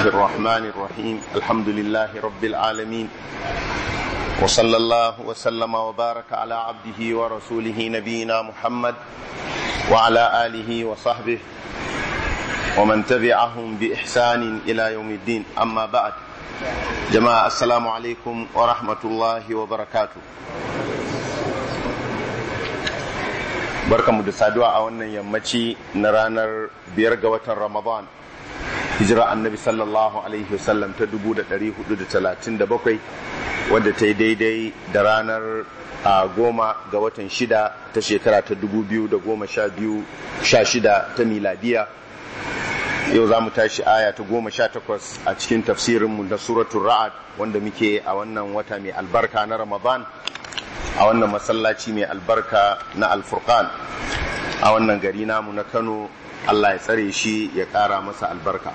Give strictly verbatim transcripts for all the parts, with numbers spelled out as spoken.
الله الرحمن الرحيم الحمد لله رب العالمين وصلى الله وسلم وبارك على عبده ورسوله نبينا محمد وعلى آله وصحبه ومن تبعهم بإحسان إلى يوم الدين أما بعد جماعة السلام عليكم ورحمة الله وبركاته barkamu da saduwa a wannan yammaci na ranar biyar ga watan Ramadan hijira annabi sallallahu alaihi wasallam ta dubu da ɗari hudu da talatin da bakwai wadda ta yi daidai da ranar goma ga watan shida ta shekara ta dubu biyu da goma sha biyu sha shida ta miladiya. Yau za mu tashi aya ta goma sha takwas a cikin tafsirinmu na suratul ra'ad wanda muke a wannan wata mai albarka na Ramadan a wannan masallaci mai albarka na Al-Furqan a wannan gari namu na Kano. Allah ya tsare shi ya ƙara masa albarka.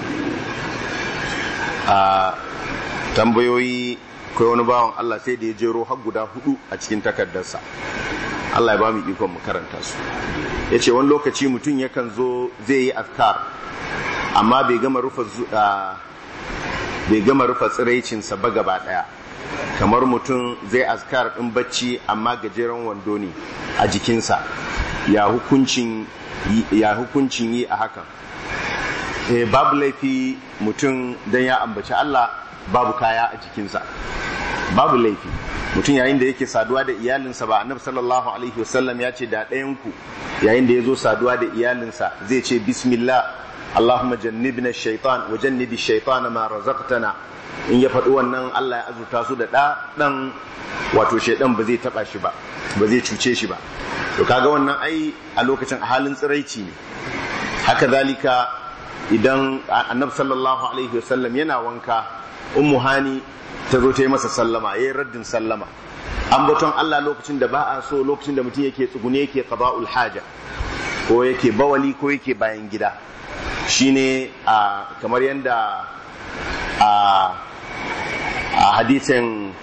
A tambayoyi kai wani bawan Allah sai da ya jero har guda hudu a cikin takardarsa. Allah ya ba mu ikon mu karanta su. Ya ce wani lokaci mutum yakan zo zai yi azkar amma bai gama rufa bai gama rufa tsiraicinsa ba gaba daya. Kamar mutum zai azkar din bacci amma gajeren wando ne a jikinsa. Ya hukuncin ya hukuncin yi a hakan. Eh, babu laifi mutum dan ya ambaci Allah babu kaya a jikinsa, babu laifi mutum yayin da yake saduwa da iyalinsa. Ba annabi sallallahu alaihi wasallam ya ce da ɗayanku yayin da ya zo saduwa da iyalinsa zai ce bismillah Allahumma jannibna ash-shaytan wa jannibi ash-shaytana ma razaqtana. In ya faɗi wannan Allah ya azurta su da ɗa ɗan wato shaidan ba zai taɓa shi ba, ba zai cuce shi ba. To kaga wannan ai a lokacin halin tsiraici ne. Haka zalika idan annabi sallallahu alaihi wasallam yana wanka, ummu hani ta zo ta yi masa sallama, yayin raddin sallama. Ambaton Allah lokacin da ba a so, lokacin da mutum yake tsugune yake qada'ul haja ko yake bawali ko yake bayan gida, shine a kamar yanda a hadisin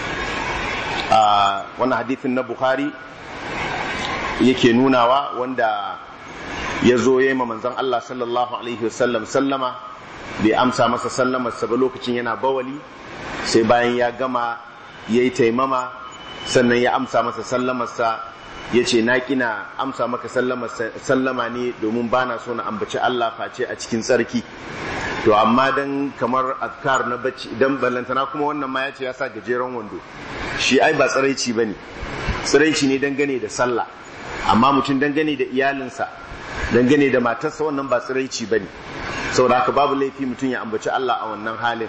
a wannan hadisin na Bukhari yake nunawa, wanda ya zo ya yi manzon Allah sallallahu alaihi wasallam sallama, bai amsa masa sallamarsa ba lokacin yana bawali, sai bayan ya gama ya yi taimama sannan ya amsa masa sallamarsa. Ya ce na kina amsa maka sallama ne domin bana so na ambaci Allah face a cikin tsarki. To amma dan kamar azkar na bacci, idan ballantana kuma wannan ma ya ce ya sa gajeren wando, shi ai ba tsiraici bane, tsiraici ne dangane da sallah. Amma mutum dangane da iyalinsa, dangane da matarsa, wannan ba tsiraici bane. Saboda haka babu laifi mutum ya ambaci Allah a wannan halin.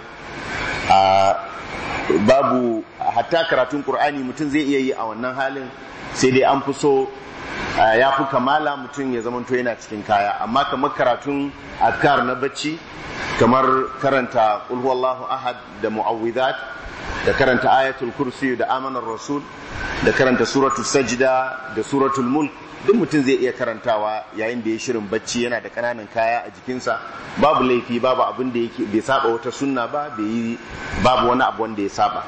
Babu hatta karatun Qur'ani mutum zai iya yi a wannan halin, sai dai an fi so ya fi kamala mutum ya zamanto yana cikin kaya. Amma kamar karatun azkar na bacci, kamar karanta qul huwallahu ahad da mu'awwidhat, da karanta ayatul kursi da amanar rasul, da karanta suratul sajda da suratul mulk, duk mutum zai iya karantawa yayin da ya shirin bacci yana da kananan kaya a jikinsa. Babu laifi, babu abin da yake bai saba wata sunna ba, bai yi babu wani abu wanda ya saba.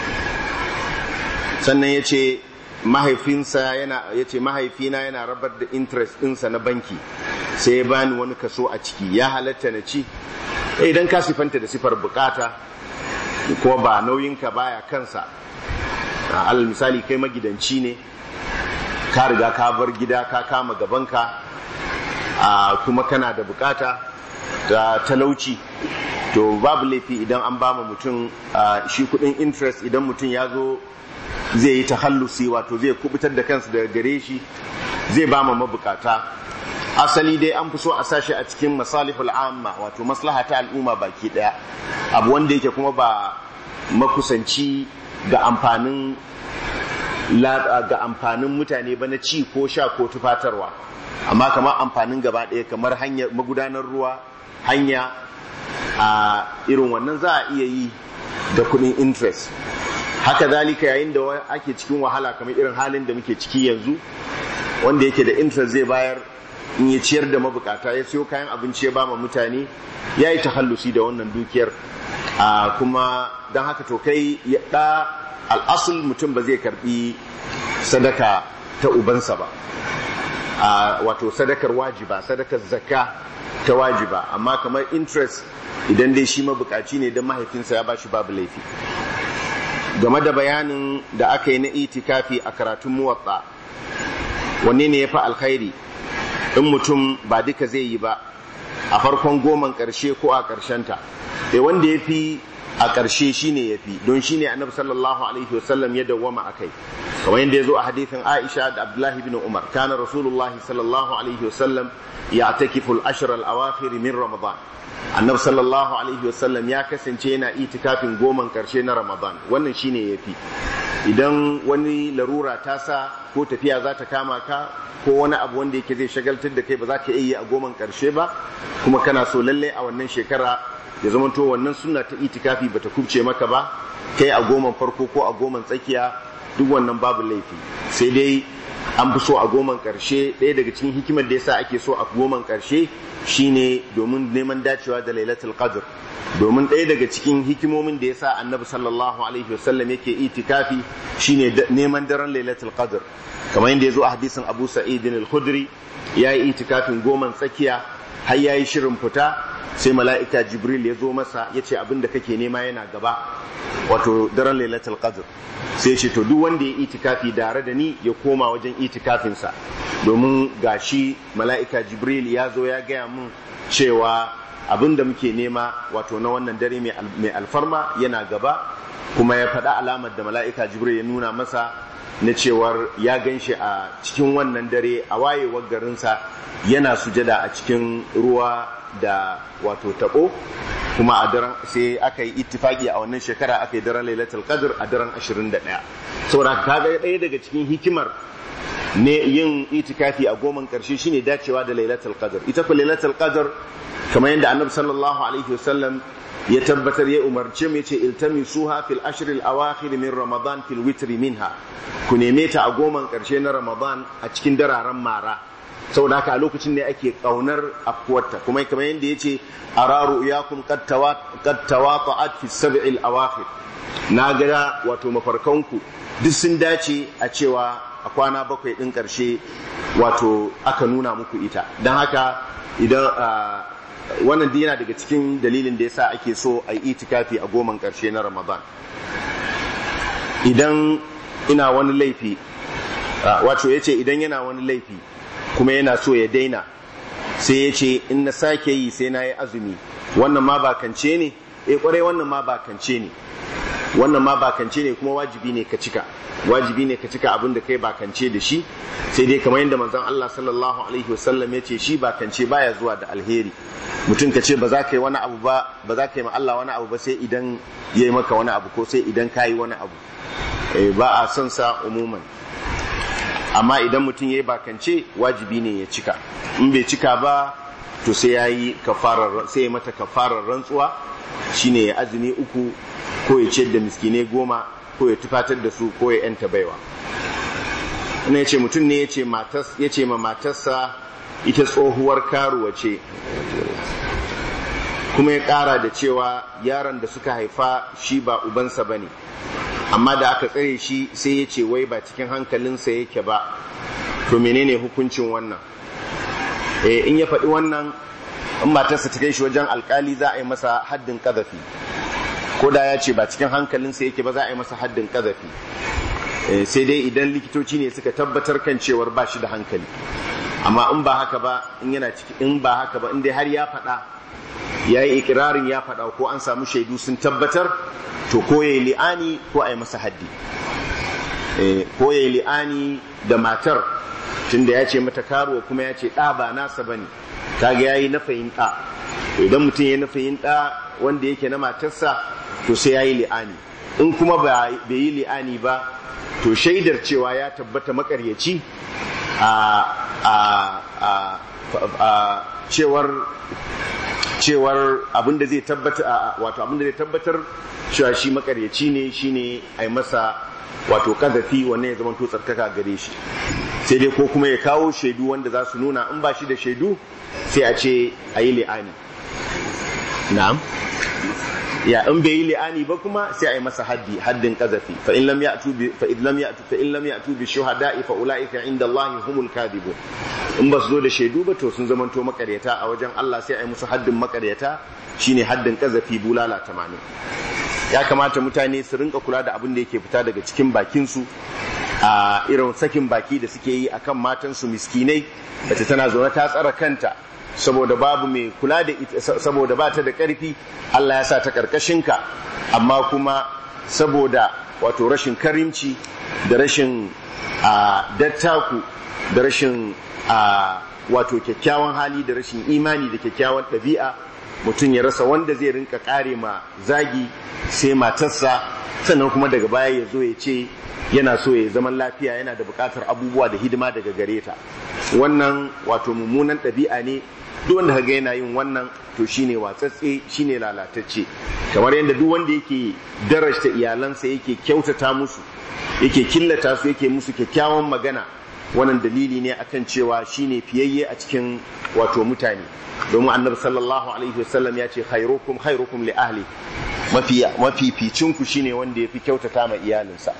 Sannan yace mahaifinsa yana yace mahaifina yana rabar da interest ɗinsa na banki, sai ya bani wani kaso a ciki, ya halatta na ci? Idan ka sifanta da sifar bukata ko ba nauyinka baya kansa, alal misali kai magidanci ne, ka riga ka bar gida ka kama gabanka, kuma kana da bukata da talauci, to babu laifi idan an ba mutum shi kudin interest. Idan mutum ya zo zai yi tahallusi, wato zai kubutar da kansa daga gare shi, zai ba ma mabukata. Asali dai an fi so a sashi a cikin masalihul amma, wato maslaha ta al'umma baki daya, abu wanda yake kuma ba makusanci ga amfanin ga amfanin mutane ba na ci ko sha ko tufatarwa, amma kamar amfanin gaba daya, kamar hanyar magudanar ruwa, hanya, a irin wannan za a iya yi da kudin interest. Haka zalika yayin da ake cikin wahala kamar irin halin da muke ciki yanzu, wanda yake da interest zai bayar in ya ciyar da mabukata, ya siyo kayan abinci ya ba ma mutane, ya yi tahallusi da wannan dukiyar. Kuma don haka to kai ya ɗa al'asul mutum ba zai karɓi sadaka ta ubansa ba, wato sadakar wajiba, sadakar zakka ta wajiba, amma kamar interest idan dai shi mabukaci ne don mahaifinsa ya bashi babu laifi. Game da bayanin da aka yi na itikafi a karatun muwatta, wanne ne ya fi alkhairi in mutum ba duka zai yi ba, a farkon goman ƙarshe ko a ƙarshenta? E wanda ya fi a ƙarshe shi ne ya fi, don shi ne annabi sallallahu alaihi wasallam ya dawwama a kai, kamar yadda ya zo a hadithin Aisha da Abdullahi bin Umar, kana rasulullahi sallallahu alaihi wasallam ya takifu al-ashr al-awakhir min Ramadan. Annabi sallallahu alaihi wasallam ya kasance yana itikafin goman ƙarshe na Ramadan. Wannan shi ne ya fi. Idan wani larura ta sa ko tafiya za ta kama ka ko wani abu wanda yake zai shagaltar da kai ba za ka iya yi a goman ƙarshe ba, kuma kana so lallai a wannan shekara ya zama to wannan sunna ta itikafi bata kubce maka ba, kai a goman farko ko a goman tsakiya, duk wannan babu laifi. Sai dai an fi so a goman karshe. Ɗaya daga cikin hikimar da yasa ake so a goman karshe shine domin neman dacewa da lailatul qadr, domin ɗaya daga cikin hikimomin da yasa annabi sallallahu alaihi wasallam yake itikafi shine neman daren lailatul qadr, kamar yadda ya zo a hadisin Abu Sa'id al-Khudri, ya yi itikafin goman tsakiya har ya yi shirin fita, sai mala'ika Jibril ya zo masa ya ce abin da kake nema yana gaba, wato daren lailatul qadr. Sai ce to duk wanda ya itikafi tare da ni ya koma wajen itikafinsa, domin gashi mala'ika Jibril ya zo ya gaya mun cewa abin da muke nema wato na wannan dare mai alfarma yana gaba, kuma ya faɗa alamar da mala'ika Jibril ya nuna masa na cewar ya ganshi a cikin wannan dare a wayewar garinsa yana sujada a cikin ruwa da wato tabo, kuma a daren sai aka yi ittifaki a wannan shekara aka yi daren lailatul qadr a daren ashirin da ɗaya. Saboda kaga ɗaya daga cikin hikimar ne yin itikafi a goman karshe shine dacewa da lailatul qadr. Ita ko lailatul qadr kamar yadda annabi sallallahu alaihi wasallam ya tabbatar, ya umarce mu, yace iltamisuha fil ashr al awakhir min ramadan fil witri minha, ku neme ta a goman karshe na ramadan a cikin dararen mara, saboda haka a lokacin ne ake kaunar afkuwarta. Kuma kamar yadda yace araru iyakum qad tawata'at fi sab'il awakhir, na ga wato mafarkanku duk sun dace a cewa a kwana bakwai din karshe wato aka nuna muku ita. Dan haka idan wannan yana daga cikin dalilin da yasa ake so a yi itikafi a goman karshe na Ramadan. Idan ina wani laifi, wato yace idan yana wani laifi kuma yana so ya daina, sai yace in na sake yi sai na yi azumi, wannan ma bakance ne? Eh kwarai wannan ma bakance ne, wannan ma bakance ne kuma wajibi ne ka cika, wajibi ne ka cika abin da kai bakance da shi. Sai dai kamar yadda manzon Allah sallallahu alaihi wasallam ya ce shi bakance baya zuwa da alheri. Mutum ka ce ba za ka yi wani abu ba, ba za ka yi ma Allah wani abu ba sai idan ya yi maka wani abu ko sai idan ka yi wani abu, eh, ba a son sa umuman. Amma idan mutum ya yi bakance wajibi ne ya cika, in bai cika ba to sai ya yi kafarar, sai ya mata kafarar rantsuwa, shine ya azumi uku ko ya ciyar da miskinai goma ko ya tufatar da su ko ya yanta baiwa. Ina yace mutum ne yace matas yace ma matarsa ita tsohuwar karuwa ce, kuma ya ƙara da cewa yaron da suka haifa shi ba ubansa bane, amma da aka tsare shi sai yace wai ba cikin hankalinsa yake ba. To menene hukuncin wannan? Eh in ya faɗi wannan, in matarsa ta kai shi wajen alkali za a yi masa haddin ƙazafi, ko da ya ce ba cikin hankalinsa yake ba za a yi masa haddin ƙazafi. Sai dai idan likitoci ne suka tabbatar kan cewar ba shi da hankali, amma in ba haka ba, in yana ciki, in ba haka ba, in dai har ya faɗa, ya yi ikirarin ya faɗa ko an samu shaidu sun tabbatar, to ko ya yi li'ani ko a yi masa haddi. Ko ya yi li'ani da matar, tunda ya ce mata karuwa kuma ya ce ɗa ba nasa bane, kaga ya yi nafayin ɗa. Idan mutum ya yi nafayin ɗa wanda yake na matarsa, to sai ya yi li'ani. In kuma bai yi li'ani ba, to shaidar cewa ya tabbata makaryaci a a a a cewar cewar abinda zai tabbata, wato abinda zai tabbatar cewa shi makaryaci ne shine ai masa wato kazafi, wannan ya zama to tsarkaka gare shi. Sai dai ko kuma ya kawo shaidu wanda za su nuna, in ba shi da shaidu sai a ce a yi li'ani. Na'am. ya in bai yi li'ani ba kuma sai a yi masa haddi haddin kazafi fa in lam ya'tu bi fa in lam ya'tu fa in lam ya'tu bi shuhada'i fa ulaika inda Allah humul kadhibun in ba su zo da shaidu ba to sun zamanto makaryata a wajen Allah sai a yi musu haddin makaryata shine haddin kazafi bulala tamanin. Ya kamata mutane su rinka kula da abin da yake fita daga cikin bakin su a irin sakin baki da suke yi akan matan su miskinai bace tana zaune ta tsara kanta saboda babu mai kula da ita saboda ba ta da ƙarfi Allah ya sa ta ƙarƙashinka amma kuma saboda wato rashin karimci da rashin dattaku da rashin wato kyakkyawan hali da rashin imani da kyakkyawan ɗabi'a mutum ya rasa wanda zai rinka ƙare ma zagi sai matarsa sannan kuma daga baya ya zo ya ce yana so ya zaman lafiya yana da buƙatar abubuwa da hidima daga gare ta wannan wato mummunan ɗabi'a ne duk wanda kaga yana yin wannan to shine watsatse shine lalatacce kamar yadda duk wanda yake darajta iyalansa yake kyautata musu yake killata su yake musu kyakkyawan magana wannan dalili ne akan cewa shine fiyayye a cikin wato mutane domin annabi sallallahu alaihi wasallam ya ce khairukum khairukum li ahli mafi mafi ficin ku shine wanda yafi kyautata ma iyalinsa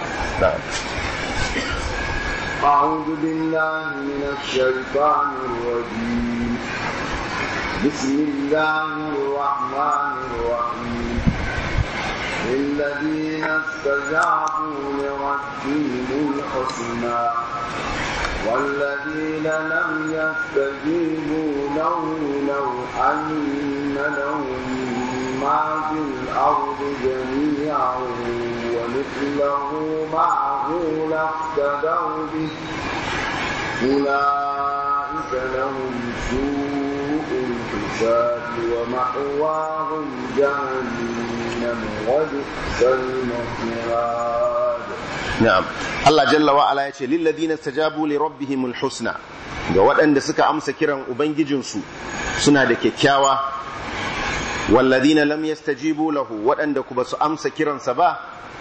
أعوذ بالله من الشيطان الرجيم بسم الله الرحمن الرحيم للذين استجابوا لربهم الحسنى والذين لم يستجيبوا له لو أن لهم ما في الأرض جميعا ومثله معه لافتدوا به أولئك لهم سوء الحساب ومأواهم جهنم وبئس المصير. نعم الله جل وعلا يقول للذين استجابوا لربهم الحسنى ga waɗanda suka amsa kiran ubangijinsu suna da kyakkyawa walladhina lam yastajibu lahu waɗanda ku basu amsa kiransa ba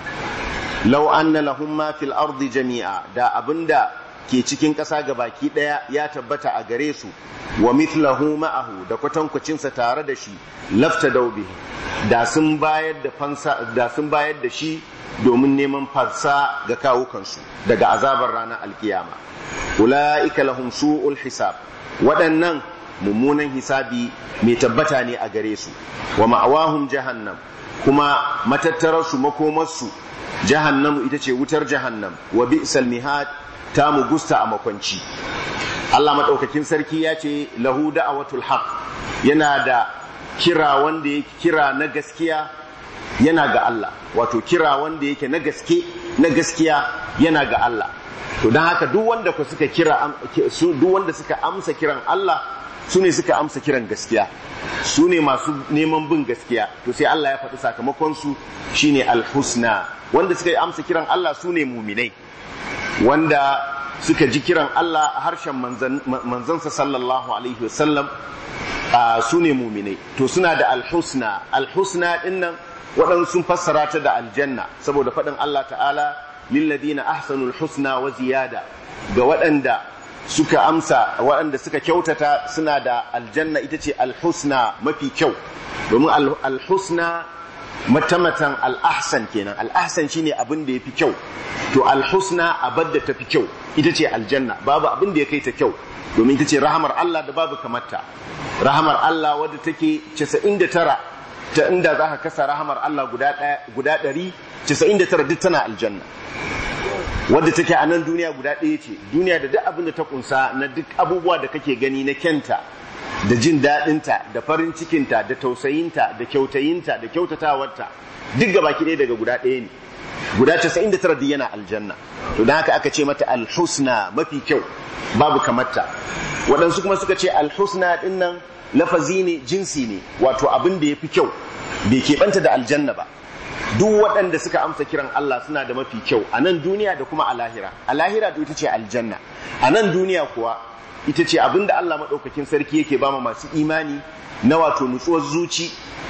law anna lahum ma fil ardi jami'a da abinda ke cikin ƙasa gabaki ɗaya ya tabbata a gare su wa mithlahu ma'ahu da kwatankwacin sa tare da shi lafta daubi da sun bayar da fansa da sun bayar da shi domin neman farsa ga kawukansu daga azabar ranar alkiyama ulaika lahum su'ul hisab waɗannan mummunan hisabi mai tabbata ne a gare su wa ma'awahum jahannam kuma matattararsu makomarsu jahannamu ita ce wutar jahannam wa bi'sal mihad ta mugusta a makwanci. Allah madaukakin sarki ya ce lahu da'awatul haqq yana da kira wanda yake kira na gaskiya yana ga Allah wato kira wanda yake na gaske na gaskiya yana ga Allah to dan haka duk wanda ku suka kira su duk wanda suka amsa kiran Allah su ne suka amsa kiran gaskiya su ne masu neman bin gaskiya to sai Allah ya faɗi sakamakon su shine alhusna wanda suka amsa kiran Allah su ne muminai wanda suka ji kiran Allah a harshen manzansa sallallahu alaihi wasallam su ne muminai to suna da alhusna alhusna dinnan waɗansu sun fassara ta da aljanna saboda faɗin Allah ta'ala lilladina ahsanul husna wa ziyada ga waɗanda suka amsa waɗanda suka kyautata suna da aljanna ita ce alhusna mafi kyau domin alhusna matamatan al'ahsan kenan al'ahsan shine abin da yafi kyau to alhusna abadda tafi kyau ita ce aljanna babu abin da ya kai ta kyau domin ita ce rahamar Allah da babu kamarta rahamar Allah wadda take casa'in da tara ta inda za ka kasa rahamar Allah guda ɗaya guda ɗari casa'in da tara duk tana aljanna wadda take a nan duniya guda ɗaya ce duniya da duk abin da ta kunsa na duk abubuwa da kake gani na kyanta da jin daɗinta da farin cikinta da tausayinta da kyautayinta da kyautatawarta duk gabaki ɗaya daga guda ɗaya ne guda casa'in da tara yana aljanna to don haka aka ce mata alhusna mafi kyau babu kamarta waɗansu kuma suka ce alhusna ɗin nan lafazi ne jinsi ne wato abin da ya fi kyau bai keɓanta da aljanna ba duk waɗanda suka amsa kiran Allah suna da mafi kyau a nan duniya da kuma a lahira a lahira to ita ce aljanna a nan duniya kuwa ita ce abinda Allah maɗaukakin sarki yake ba masu imani na wato nutsuwar zuci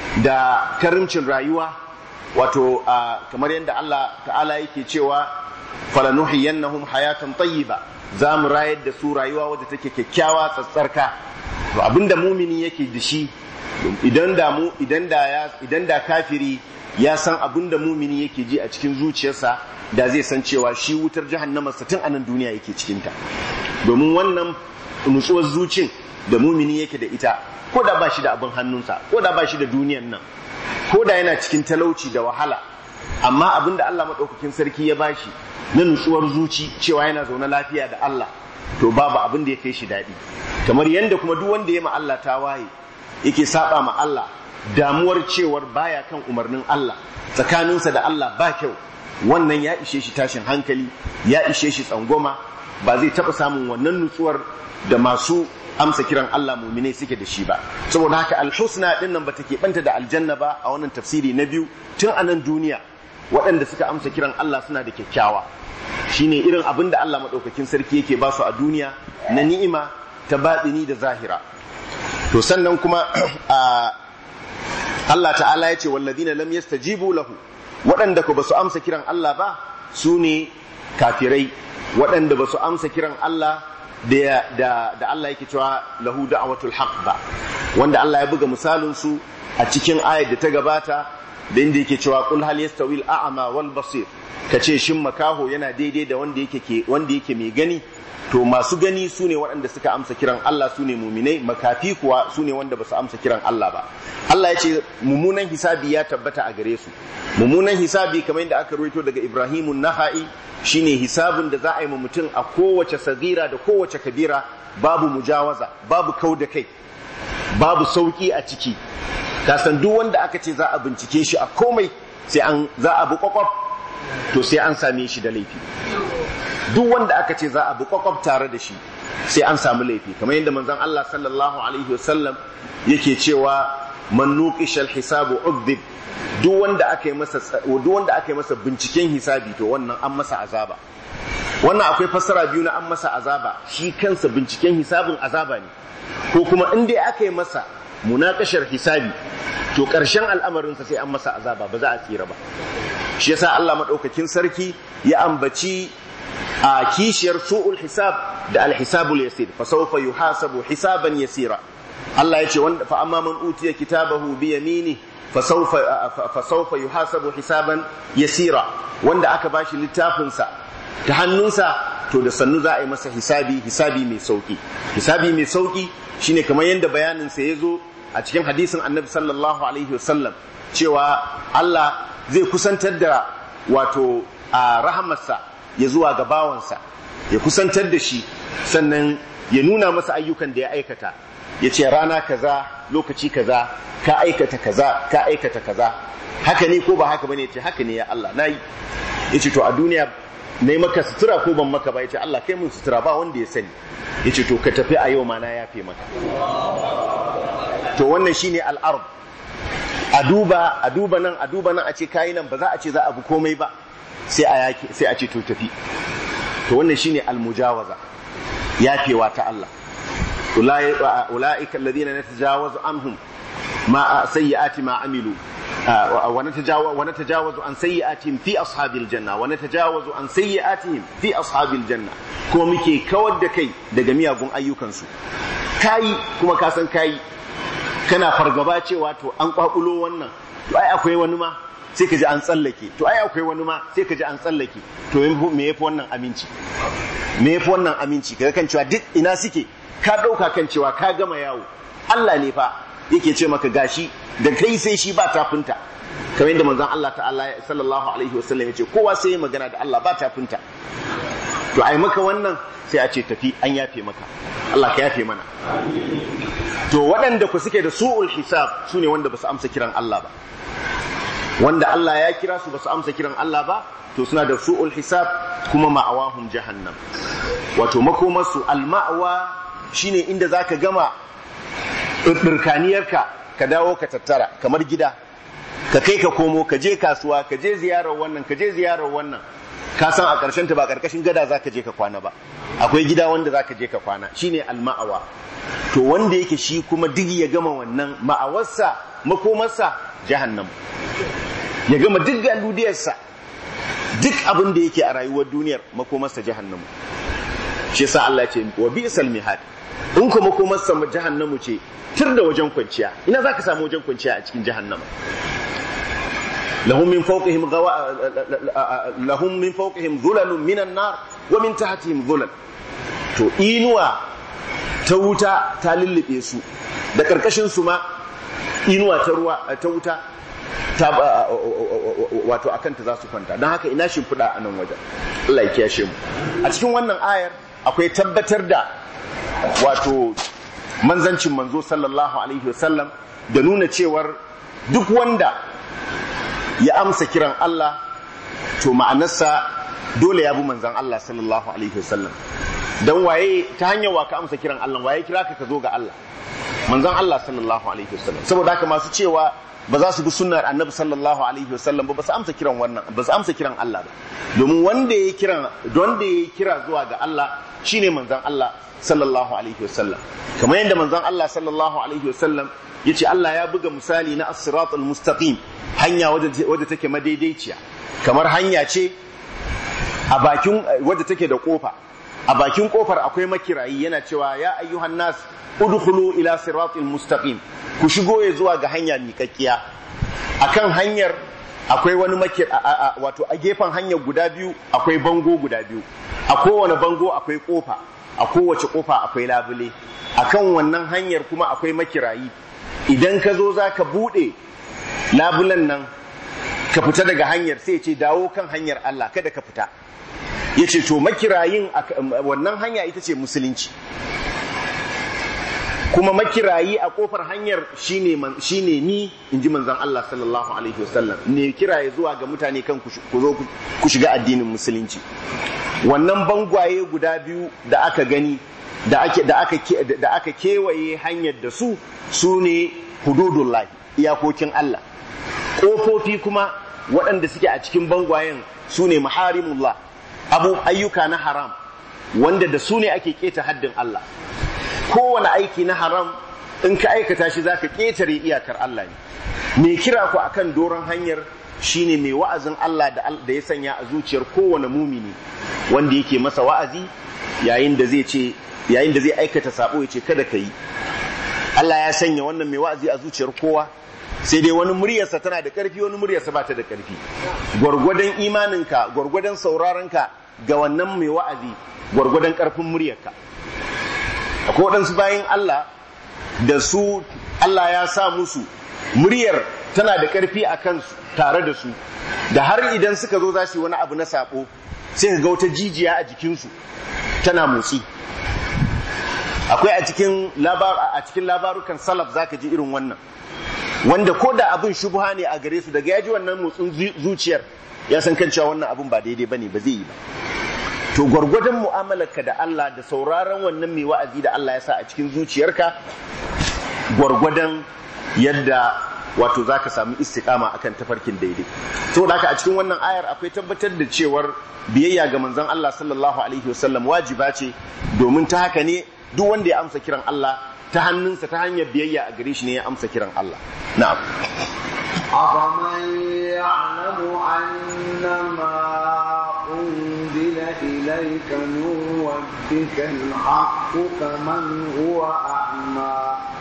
da karimcin rayuwa wato kamar yadda Allah ta'ala yake cewa falanuhiyannahum hayatan tayyiba za mu rayar da su rayuwa wadda take kyakkyawa tsatsarka to abinda mumini yake da shi idan da mu idan da ya idan da kafiri ya san abin da mumini yake ji a cikin zuciyarsa da zai san cewa shi wutar jahannama tun a nan duniya yake cikinta, domin wannan nutsuwar zucin da mumini yake da ita, ko da ba shi da abin hannunsa, ko da ba shi da duniyan nan, ko da yana cikin talauci da wahala, amma abin da Allah maɗaukakin sarki ya bashi na nutsuwar zuci cewa yana zaune lafiya da Allah, to babu abin da ya kai shi daɗi. Kamar yadda kuma duk wanda ya ma Allah ta waye yake saba ma Allah, damuwar cewar baya kan umarnin Allah, tsakaninsa da Allah ba kyau, wannan ya ishe shi tashin hankali, ya ishe shi tsangwama, ba zai taɓa samun wannan nutsuwar da masu amsa kiran Allah muminai suke da shi ba. Saboda haka alhusna din nan bata keɓanta da aljanna ba a wannan tafsiri na biyu. Tun a nan duniya waɗanda suka amsa kiran Allah suna da kyakkyawa, shine irin abin da Allah maɗaukakin sarki yake ba su a duniya na ni'ima ta baɗini da zahira. To sannan kuma Allah ta'ala ya ce walladina lam yastajibu lahu, waɗanda ko ba su amsa kiran Allah ba su ne kafirai, waɗanda ba su amsa kiran Allah da, da, da Allah yake cewa lahu da'watul haqq ba, wanda Allah ya buga misalin su a cikin ayat da ta gabata da inda yake cewa qul hal yastawi al-a'ma wal basir, kace shin makaho yana daidai da wanda yake ke wanda yake mai gani? To masu gani su ne waɗanda suka amsa kiran Allah, su ne muminai. Makafi kuwa su ne wanda ba su amsa kiran Allah ba. Allah ya ce mummunan hisabi ya tabbata a gare su. Mummunan hisabi kamar yadda aka ruwaito daga Ibrahimun Naha'i shine hisabin da za a yi ma mutum a kowace sagira da kowace kabira, babu mujawaza, babu kau da kai, babu sauki a ciki. Kasan duk wanda aka ce za a bincike shi a komai sai an za a bi kwakwaf, to sai an same shi da laifi. Duk wanda aka ce za a bi kwakwaf tare da shi sai an samu laifi, kamar yadda manzon Allah sallallahu alaihi wasallam yake cewa man nuqisha al-hisabu udhib, duk wanda aka yi masa duk wanda aka yi masa binciken hisabi to wannan an masa azaba. Wannan akwai fassara biyu na an masa azaba, shi kansa binciken hisabin azaba ne, ko kuma in dai aka yi masa munakashar hisabi to ƙarshen al'amarinsa sai an masa azaba, ba za a tsira ba. Shi yasa Allah madaukakin sarki ya ambaci a kishiyar su'ul hisab da al-hisabul yasir, fa sawfa yuhasabu hisaban yasira. Allah ya ce wanda fa amma man utiya kitabahu bi yamini fa sawfa fa sawfa yuhasabu hisaban yasira, wanda aka bashi littafin sa ta hannunsa to da sannu za a yi masa hisabi, hisabi mai sauki. Hisabi mai sauki shine kamar yanda bayanin sa yazo a cikin hadisin Annabi sallallahu alaihi wasallam cewa Allah zai kusantar da wato a rahamarsa ya zuwa ga bawansa, ya kusantar da shi, sannan ya nuna masa ayyukan da ya aikata, ya ce rana kaza lokaci kaza ka aikata kaza ka aikata kaza, haka ne ko ba haka bane? Ya ce haka ne ya Allah nayi. Ya ce to a duniya nayi maka sutura ko ban maka ba? Ya ce Allah kai mun sutura, ba wanda ya sani. Ya ce to ka tafi a yau ma na yafe maka. To wannan shine al-ard. A duba a duba nan a duba nan a ce kai nan, ba za a ce za a bi komai ba, sai a yake sai a ce to tafi. To wannan shine al-mujawaza, yafewa ta Allah. ulaika alladhina natajawazu anhum ma sayyi'ati ma amilu wa natajawazu wa natajawazu an sayyi'atihim fi ashabil janna wa natajawazu an sayyi'atihim fi ashabil janna, kuma muke kawar da kai daga miyagun ayyukansu. Kai kuma ka san kai kana fargaba cewa to an kwakulo wannan, to ai akwai wani ma sai ka ji an tsallake, to ai akwai wani ma sai ka ji an tsallake. To me yafi wannan aminci? Me yafi wannan aminci? Kaga kan cewa duk ina suke, ka dauka kan cewa ka gama yawo. Allah ne fa yake ce maka gashi da kai sai shi ba tafinta, kamar yadda manzon Allah ta'ala sallallahu alaihi wasallam ya ce kowa sai ya magana da Allah ba tafinta. To ai maka wannan sai a ce tafi, an yafe maka. Allah ka yafe mana. To waɗanda ku suke da su'ul hisab su ne wanda ba su amsa kiran Allah ba, wanda Allah ya kira su ba su amsa kiran Allah ba, to suna da su'ul hisab, kuma ma'awahum jahannam. Wato makomarsu al-ma'wa shine inda zaka gama dirkaniyarka ka dawo ka tattara, kamar gida ka kai ka komo, ka je kasuwa, ka je ziyarar wannan, ka je ziyarar wannan, ka san a ƙarshen ta ba ƙarƙashin gada zaka je ka kwana ba, akwai gida wanda zaka je ka kwana, shine al-ma'wa. To wanda yake shi kuma duk ya gama wannan ma'awarsa, makomarsa jahannam, ya gama duk galudiyarsa, duk abin da yake a rayuwar duniyar makomarsa jahannam. Shi yasa Allah ya ce wa bi'sal mihad, in kuma kuma sama jahannamu ce tir da wajen kwanciya, ina za ka samu wajen kwanciya a cikin jahannama. lahum min fawqihim ghawa lahum min fawqihim dhulalun minan nar wa min tahtihim dhulal. To inuwa ta wuta ta lullube su, da karkashin su ma inuwa ta ruwa ta wuta ta wato akan ta za su kwanta. don haka ina shimfiɗa a nan wajen. Allah ya kiyashe mu. A cikin wannan ayar akwai tabbatar da wato manzancin manzo sallallahu alaihi wasallam da nuna cewar duk wanda ya amsa kiran Allah to ma'anarsa dole ya bi manzan Allah sallallahu alaihi wasallam. dan waye ta hanyar wa ka amsa kiran Allah, waye kira ka ka zo ga Allah? Manzan Allah sallallahu alaihi wasallam. saboda haka masu cewa ba za su bi sunnar annabi sallallahu alaihi wasallam ba ba su amsa kiran wannan ba su amsa kiran Allah ba, domin wanda ya kiran wanda ya kira zuwa ga Allah shine manzan Allah sallallahu alaihi wasallam. kamar yadda manzan Allah sallallahu alaihi wasallam yace Allah ya buga misali na as-siratal mustaqim, hanya wadda take madaidaiciya, kamar hanya ce a bakin wadda take da kofa, a bakin kofar akwai makirayi yana cewa ya ayyuhan nas udkhulu ila siratil mustaqim, ku shigo ya zuwa ga hanya miƙaƙƙiya. akan hanyar akwai wani makir wato a gefen hanyar guda biyu akwai bango guda biyu, a kowane bango akwai kofa, a kowace kofa akwai labule, akan wannan hanyar kuma akwai makirayi. idan ka zo za ka buɗe labulen nan ka fita daga hanyar, sai ce dawo kan hanyar Allah kada ka fita. ya ce to makirayin wannan hanya ita ce musulunci, kuma makirayi a kofar hanyar shine shine ni inji manzon Allah sallallahu alaihi wasallam, ne kiraye zuwa ga mutane kan ku zo ku shiga addinin musulunci. wannan bangwaye guda biyu da aka gani da ake da aka da aka kewaye hanyar da su sune hududullahi, iyakokin Allah. kofofi kuma waɗanda suke a cikin bangwayen sune maharimullah, abu ayyuka na haram wanda da su ne ake keta haddin Allah. kowane aiki na haram in ka aikata shi zaka ketare iyakar Allah ne. me kira ku akan doron hanyar shine mai wa'azin Allah da da ya sanya a zuciyar kowane mumini wanda yake masa wa'azi yayin da zai ce yayin da zai aikata sabo ya ce kada ka yi. Allah ya sanya wannan mai wa'azi a zuciyar kowa, sai dai wani muryarsa tana da ƙarfi, wani muryarsa ba ta da ƙarfi. gwargwadon imaninka, gwargwadon sauraronka ga wannan mai wa'azi, gwargwadon ƙarfin muryarka. akwai waɗansu bayan Allah da su Allah ya sa musu muryar tana da ƙarfi a kansu tare da su, da har idan suka zo za su yi wani abu na saɓo sai ga wata jijiya a jikinsu tana motsi. akwai a cikin a cikin labarukan salaf zaka ji irin wannan, wanda ko da abin shubha ne a gare su, daga yaji wannan motsin zuciyar ya san kan cewa wannan abin ba daidai bane, ba zai yi ba. to gwargwadon mu'amalarka da Allah da sauraron wannan mai wa'azi da Allah ya sa a cikin zuciyarka, gwargwadon yadda wato zaka samu istiqama akan tafarkin daidai. saboda haka a cikin wannan ayar akwai tabbatar da cewar biyayya ga manzon Allah sallallahu alaihi wasallam wajiba ce, domin ta haka ne duk wanda ya amsa kiran Allah ta hannunsa ta hanyar biyayya a gare shi ne ya amsa kiran Allah. Na'am. أفمن يعلم أنما أنزل إليك من ربك الحق كمن هو أعمى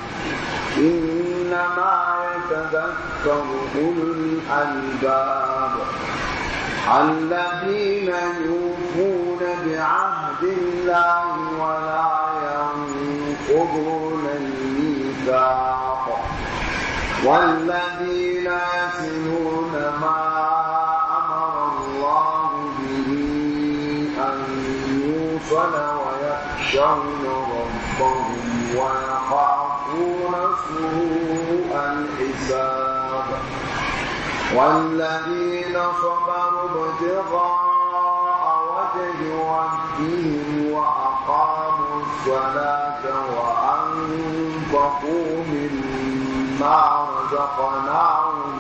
إنما يتذكر أولو الألباب الذين يوفون بعهد الله ولا ينقضون الميثاق والذين يصلون ما أمر الله به أن يوصل ويخشون ربهم ويخافون سوء الحساب والذين صبروا ابتغاء وجه ربهم وأقاموا الصلاة وأنفقوا مما رزقناهم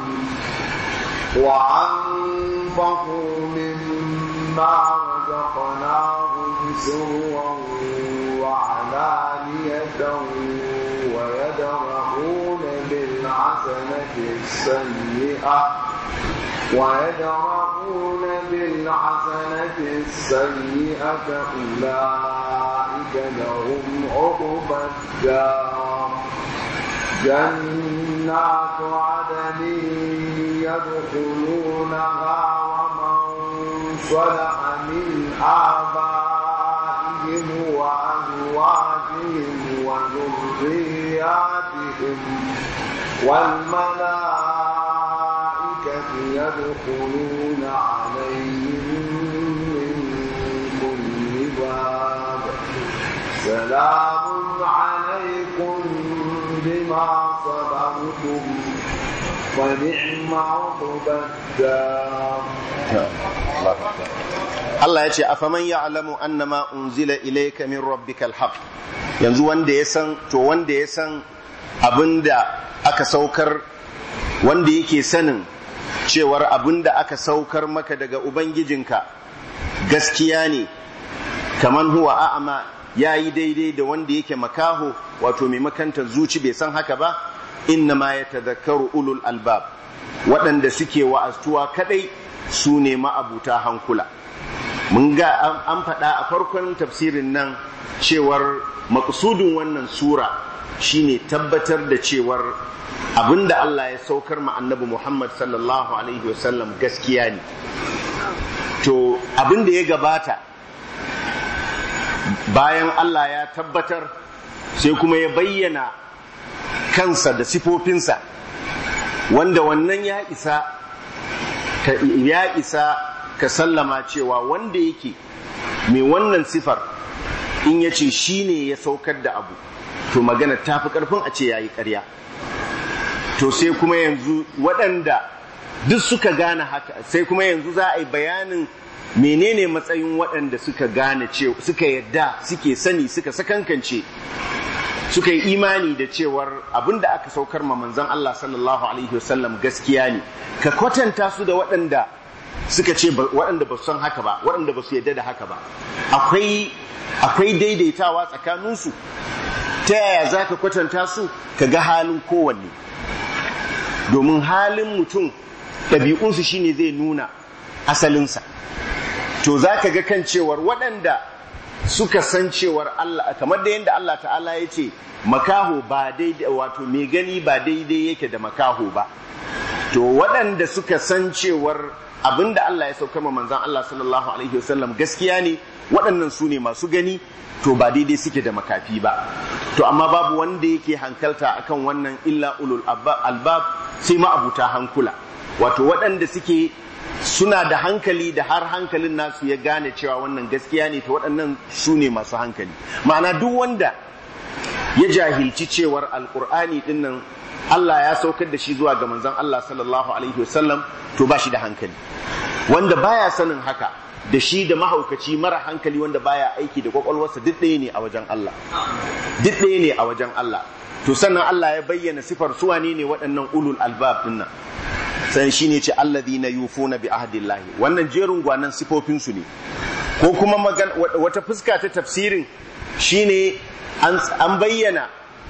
وأنفقوا مما رزقناهم سرا وعلانية ويدرؤون بالحسنة السيئة ويدرؤون بالحسنة السيئة أولئك لهم عقبى الدار جنات عدن يدخلونها ومن صلح من آبائهم وأزواجهم وذرياتهم والملائكة يدخلون عليهم من كل باب سلام عليكم بما صبرتم فنعم عقبى الدار. Allah ya ce afaman ya'lamu annama unzila ilayka min rabbikal haqq, yanzu wanda ya san to wanda ya san abinda aka saukar, wanda yake sanin cewar abinda aka saukar maka daga ubangijinka gaskiya ne, kaman huwa a'ma yayi daidai da wanda yake makaho, wato mai makantar zuci bai san haka ba. Innama yatadhakkaru ulul albab, waɗanda suke wa'astuwa kadai su ne ma'abuta hankula. Mun ga an faɗa a farkon tafsirin nan cewar maqsudun wannan sura shine tabbatar da cewar abinda Allah ya saukar ma annabi Muhammad sallallahu alaihi wasallam gaskiya ne. To abinda ya gabata bayan Allah ya tabbatar, sai kuma ya bayyana kansa da sifofinsa, wanda wannan ya isa ya isa ka sallama cewa wanda yake mai wannan sifar in yace shine ya saukar da abu, to magana tafi karfin a ce yayi ƙarya. To sai kuma yanzu waɗanda duk suka gane haka, sai kuma yanzu za a yi bayanin menene matsayin waɗanda suka gane cewa suka yadda, suke sani, suka sakankance, suka yi imani da cewar abinda aka saukar ma manzon Allah sallallahu alaihi wasallam gaskiya ne. Ka kwatanta su da waɗanda suka ce waɗanda ba su san haka ba, waɗanda ba su yadda da haka ba. Akwai akwai daidaitawa tsakaninsu. Ta yaya za ka kwatanta su? Ka ga halin kowanne, domin halin mutum ɗabi'unsu shine zai nuna asalinsa. To za ka ga kan cewar waɗanda suka san cewar Allah, kamar da yadda Allah ta'ala ya ce makaho ba daidai, wato mai gani ba daidai yake da makaho ba. To waɗanda suka san cewar abinda Allah ya sauka ma manzon Allah sallallahu alaihi wasallam gaskiya ne, waɗannan su ne masu gani, to ba daidai suke da makafi ba. To amma babu wanda yake hankalta akan wannan illa ulul albab, sai ma abuta hankula, wato waɗanda suke suna da hankali da har hankalin nasu ya gane cewa wannan gaskiya ne, to waɗannan su ne masu hankali. Ma'ana duk wanda ya jahilci cewar alkur'ani dinnan Allah ya saukar da shi zuwa ga manzon Allah sallallahu alaihi wasallam, to ba shi da hankali. Wanda baya sanin haka da shi da mahaukaci mara hankali wanda baya aiki da kwakwalwarsa duk ɗaya ne a wajen Allah, duk ɗaya ne a wajen Allah. To sannan Allah ya bayyana sifar su wane ne waɗannan ulul albab dinnan, sai shi ne ce alladhina yufuna bi ahdillahi. Wannan jerin gwanan sifofin su ne. Ko kuma wata fuska ta tafsirin shine an bayyana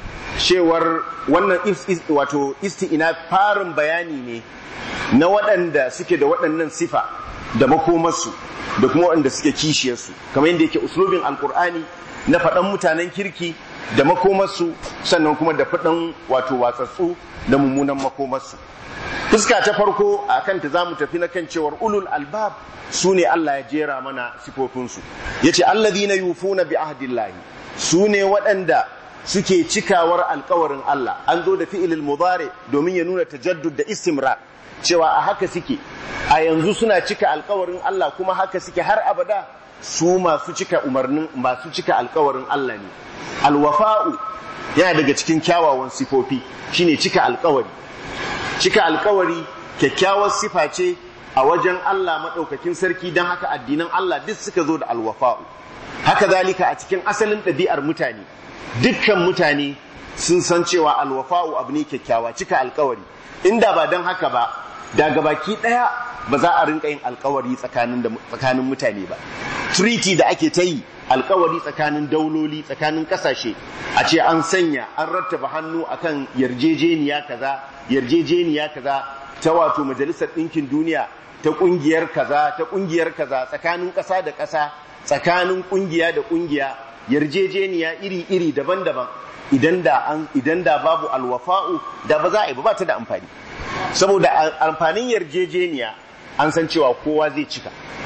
cewar wannan wato isti'ina farin bayani ne na waɗanda suke da waɗannan sifa da makomarsu da kuma waɗanda suke kishiyarsu, kamar yadda yake uslubin alkur'ani na faɗan mutanen kirki da makomarsu, sannan kuma da faɗan wato watsatsu da mummunan makomarsu. Fuska ta farko a kanta za mu tafi na kan cewar ulul albab su ne Allah ya jera mana sifofinsu. Ya ce alladhina yufuna bi ahdillahi, su ne waɗanda suke cikawar alkawarin Allah. An zo da fi'ilil mudari domin ya nuna tajaddud da istimrar, cewa a haka suke a yanzu suna cika alkawarin Allah, kuma haka suke har abada. Su masu cika umarnin, masu cika alkawarin Allah ne. Alwafa'u yana daga cikin kyawawan sifofi, shine cika alkawari. Cika alkawari kyakkyawar sifa ce a wajen Allah madaukakin sarki, don haka addinan Allah duk suka zo da alwafa'u. Haka zalika a cikin asalin ɗabi'ar mutane, dukkan mutane sun san cewa alwafa'u abu ne kyakkyawa, cika alkawari. Inda ba don haka ba, da gabaki ɗaya ba za a rinka yin alkawari tsakanin tsakanin mutane ba. Treaty da ake ta yi alkawari tsakanin dauloli tsakanin kasashe a ce an sanya an rattaba hannu akan yarjejeniya kaza yarjejeniya kaza ta wato majalisar ɗinkin duniya ta ƙungiyar kaza ta ƙungiyar kaza tsakanin ƙasa da ƙasa tsakanin ƙungiya da ƙungiya yarjejeniya iri-iri daban-daban idan da an idan da babu alwafa'u da ba za a yi ba ta da amfani saboda amfanin yarjejeniya an san cewa kowa zai cika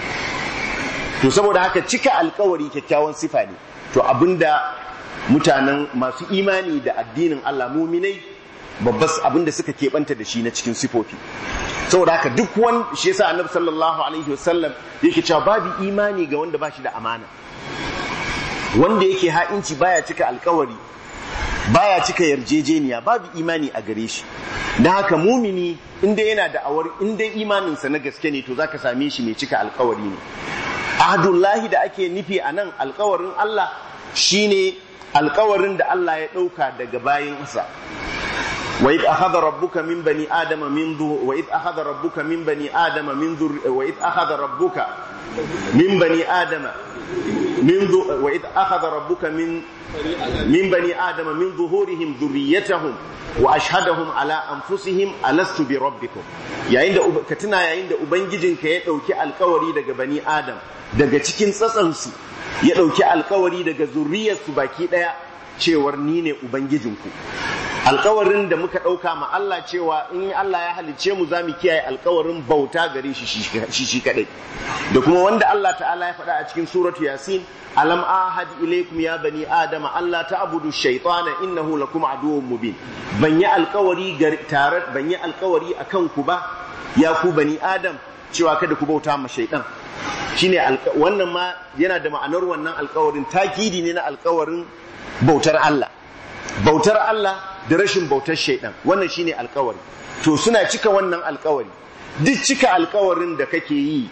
to saboda haka cika alkawari kyakkyawan sifa ne to abinda mutanen masu imani da addinin Allah muminai babbas abinda suka keɓanta da shi na cikin sifofi saboda haka duk wanda shi yasa annabi sallallahu alaihi wasallam yake cewa babu imani ga wanda ba shi da amana wanda yake ha'inci baya cika alkawari baya cika yarjejeniya babu imani a gare shi dan haka mumini inda yana da awar inda imaninsa na gaske ne to zaka same shi mai cika alkawari ne ahdullahi da ake nufi anan alkawarin Allah shine alkawarin da Allah ya dauka daga bayinsa wa id akhadha rabbuka min bani adama min wa id akhadha rabbuka min bani adama min wa id akhadha rabbuka min bani adama min wa id akhadha rabbuka min min bani adama min zuhurihim dhurriyyatahum wa ashhadahum ala anfusihim alastu bi rabbikum yayin da ka tuna yayin da ubangijinka ya dauki alkawari daga bani adam daga cikin tsatsansu ya dauki alkawari daga zurriyarsu baki daya cewar ni ne ubangijinku alkawarin da muka dauka ma Allah cewa in Allah ya halice mu zamu kiyaye alkawarin bauta gare shi shi shi kadai da kuma wanda Allah ta'ala ya faɗa a cikin suratu yasin alam ahad ilaykum ya bani adama alla ta'budu shaytana innahu lakum aduwwun mubin ban yi alkawari tare ban yi alkawari akan ku ba ya ku bani adam cewa kada ku bauta ma shaytan shine wannan ma yana da ma'anar wannan alkawarin takidi ne na alkawarin bautar Allah bautar Allah da rashin bautar shaidan wannan shine alkawari to suna cika wannan alkawari duk cika alkawarin da kake yi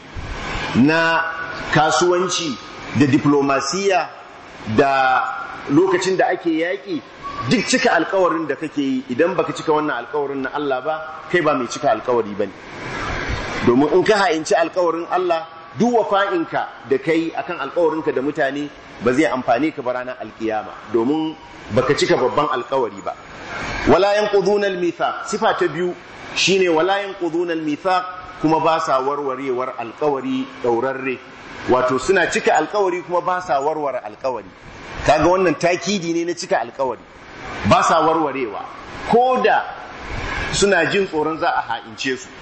na kasuwanci da diplomasiya da lokacin da ake yaƙi duk cika alkawarin da kake yi idan baka cika wannan alkawarin na Allah ba kai ba mai cika alkawari bane domin in ka ha'inci alkawarin Allah duk wafa'inka da kai akan alkawarinka da mutane ba zai amfane ka ba ranar alkiyama domin baka cika babban alkawari ba wala yanquduna almithaq sifa ta biyu shine wala yanquduna almithaq kuma ba sa warwarewar alkawari daurarre wato suna cika alkawari kuma ba sa warware alkawari kaga wannan takidi ne na cika alkawari ba sa warwarewa koda suna jin tsoron za a ha'ince su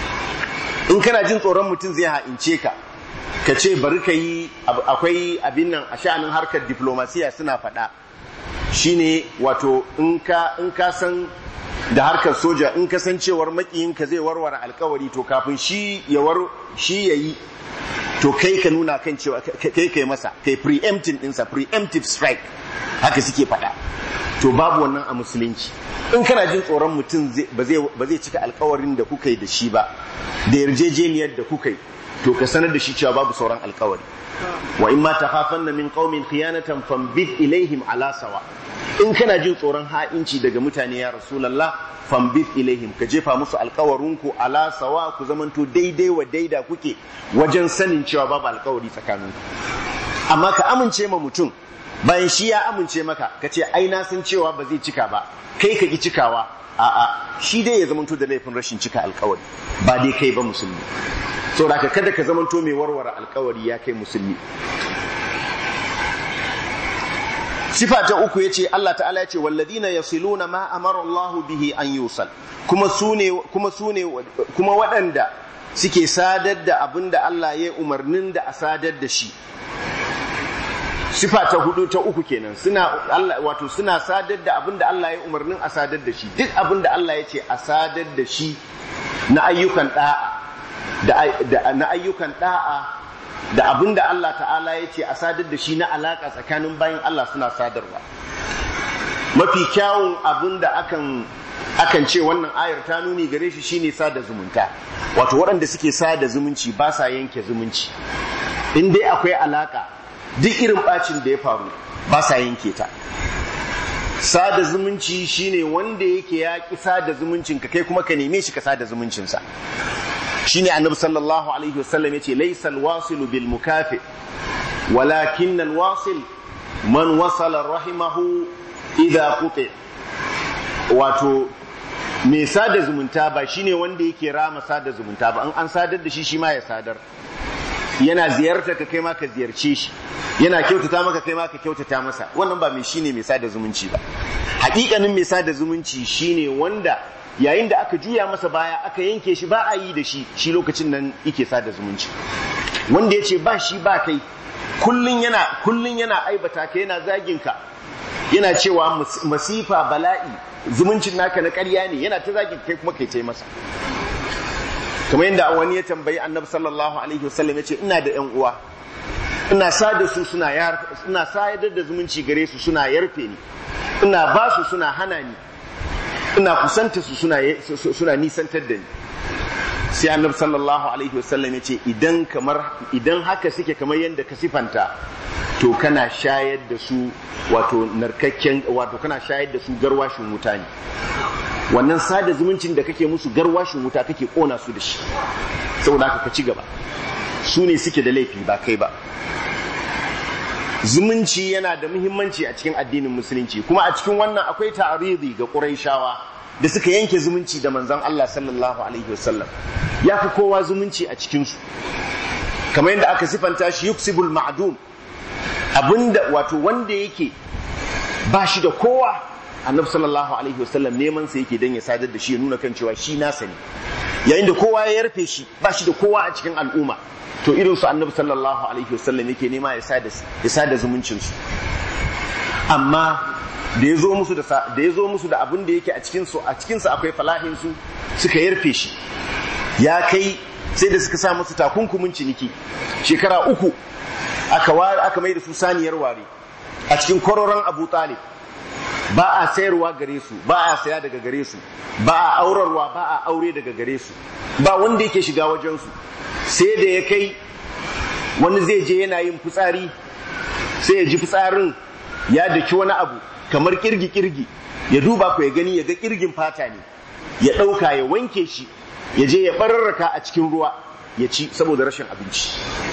in kana jin tsoron mutum zai ha'ince ka ka ce bari ka yi akwai abin nan a sha'anin harkar diplomasiya suna faɗa shine wato in ka in ka san da harkar soja in ka san cewar makiyinka zai warware alkawari to kafin shi ya war shi yayi to kai ka nuna kan cewa kai kai masa kai preempting ɗinsa preemptive strike haka suke faɗa to babu wannan a musulunci in kana jin tsoron mutum ba zai cika alkawarin da kuka yi da shi ba da yarjejeniyar da kuka yi to ka sanar da shi cewa babu sauran alkawari wa in ma takhafanna min qaumin khiyanatan fambid ilaihim ala sawa in kana jin tsoron ha'inci daga mutane ya rasulullah fambid ilaihim ka jefa musu alkawarin ku ala sawa ku zamanto daidai wa daida kuke wajen sanin cewa babu alkawari tsakaninku amma ka amince ma mutum bayan shi ya amince maka ka ce ai na san cewa ba zai cika ba kai ka ki cikawa a'a shi dai ya zamanto da laifin rashin cika alkawari ba dai kai ba musulmi saboda ka kada ka zamanto mai warware alkawari ya kai musulmi sifa ta uku yace Allah ta'ala yace walladina yasiluna ma amara Allah bihi an yusal kuma sune kuma sune kuma waɗanda suke sadar da abinda Allah ya umarnin da a sadar da shi sifa ta hudu ta uku kenan suna Allah wato suna sadar da abinda Allah ya umarnin a sadar da shi duk abinda Allah ya ce a sadar da shi na ayyukan da'a da na ayyukan da'a da abinda Allah ta'ala ya ce a sadar da shi na alaka tsakanin bayin Allah suna sadarwa mafi kyawun abinda akan akan ce wannan ayar ta nuni gare shi shine sada zumunta wato waɗanda suke sada zumunci ba sa yanke zumunci in dai akwai alaka duk irin bacin da ya faru ba sa yanke ta sada zumunci shine wanda yake ya ki sada zumuncin ka kai kuma ka neme shi ka sada zumuncin sa shine annabi sallallahu alaihi wasallam yace laysal wasilu bil mukafi walakin alwasil man wasala rahimahu idha quti wato mai sada zumunta ba shine wanda yake rama sada zumunta ba, an an sadar da shi shi ma ya sadar, yana ziyarta ka kai ma ka ziyarce shi, yana kyautata maka kai ma ka kyautata masa, wannan ba mai shine mai sada zumunci ba. Hakikanin mai sada zumunci shine wanda yayin da aka juya masa baya aka yanke shi ba a yi da shi, shi lokacin nan yake sada zumunci. Wanda yace ba shi ba kai, kullun yana kullun yana aibata ka, yana zagin ka, yana cewa masifa bala'i, zumuncin naka na ƙarya ne, yana ta zagin kai kuma kai tai masa. Kamar yadda wani ya tambayi Annabi sallallahu alaihi wasallam, yace ina da ƴan uwa, ina sada su suna yar ina sadar da zumunci gare su suna yarfe ni, ina ba su suna hana ni, ina kusanta su suna suna nisantar da ni. Sai Annabi sallallahu alaihi wasallam yace idan kamar idan haka suke kamar yadda ka sifanta, to kana shayar da su wato narkakken wato kana shayar da su garwashin wuta ne. Wannan sada zumuncin da kake musu garwashin wuta kake kona su da shi, saboda haka ka ci gaba. Su ne suke da laifi ba kai ba. Zumunci yana da muhimmanci a cikin addinin musulunci, kuma a cikin wannan akwai ta'aridi ga Qurayshawa da suka yanke zumunci da manzon Allah sallallahu alaihi wasallam. Ya fi kowa zumunci a cikin su, kamar yadda aka sifanta shi yuksibul ma'dum, abinda wato wanda yake ba shi da kowa, Annabi sallallahu alaihi wasallam neman sa yake dan ya sadar da shi, ya nuna kan cewa shi nasa ne. Yayin da kowa ya yarfe shi, ba shi da kowa a cikin al'umma, to irin su Annabi sallallahu alaihi wasallam yake nema ya sada ya sada zumuncin su. Amma da yazo musu da da yazo musu da abin da yake a cikin su a cikin su akwai falahin su, suka yarfe shi. Ya kai sai da suka sa musu takunkumin ciniki shekara uku, aka ware aka mai da su saniyar ware a cikin kororon Abu Talib. Ba a sayarwa gare su, ba a saya daga gare su, ba a aurarwa, ba a aure daga gare su, ba wanda yake shiga wajen su. Sai da ya kai wani zai je yana yin fitsari, sai ya ji fitsarin ya daki wani abu kamar kirgi kirgi, ya duba ku ya gani ya ga kirgin fata ne, ya ɗauka ya wanke shi, ya je ya bararraka a cikin ruwa ya ci saboda rashin abinci.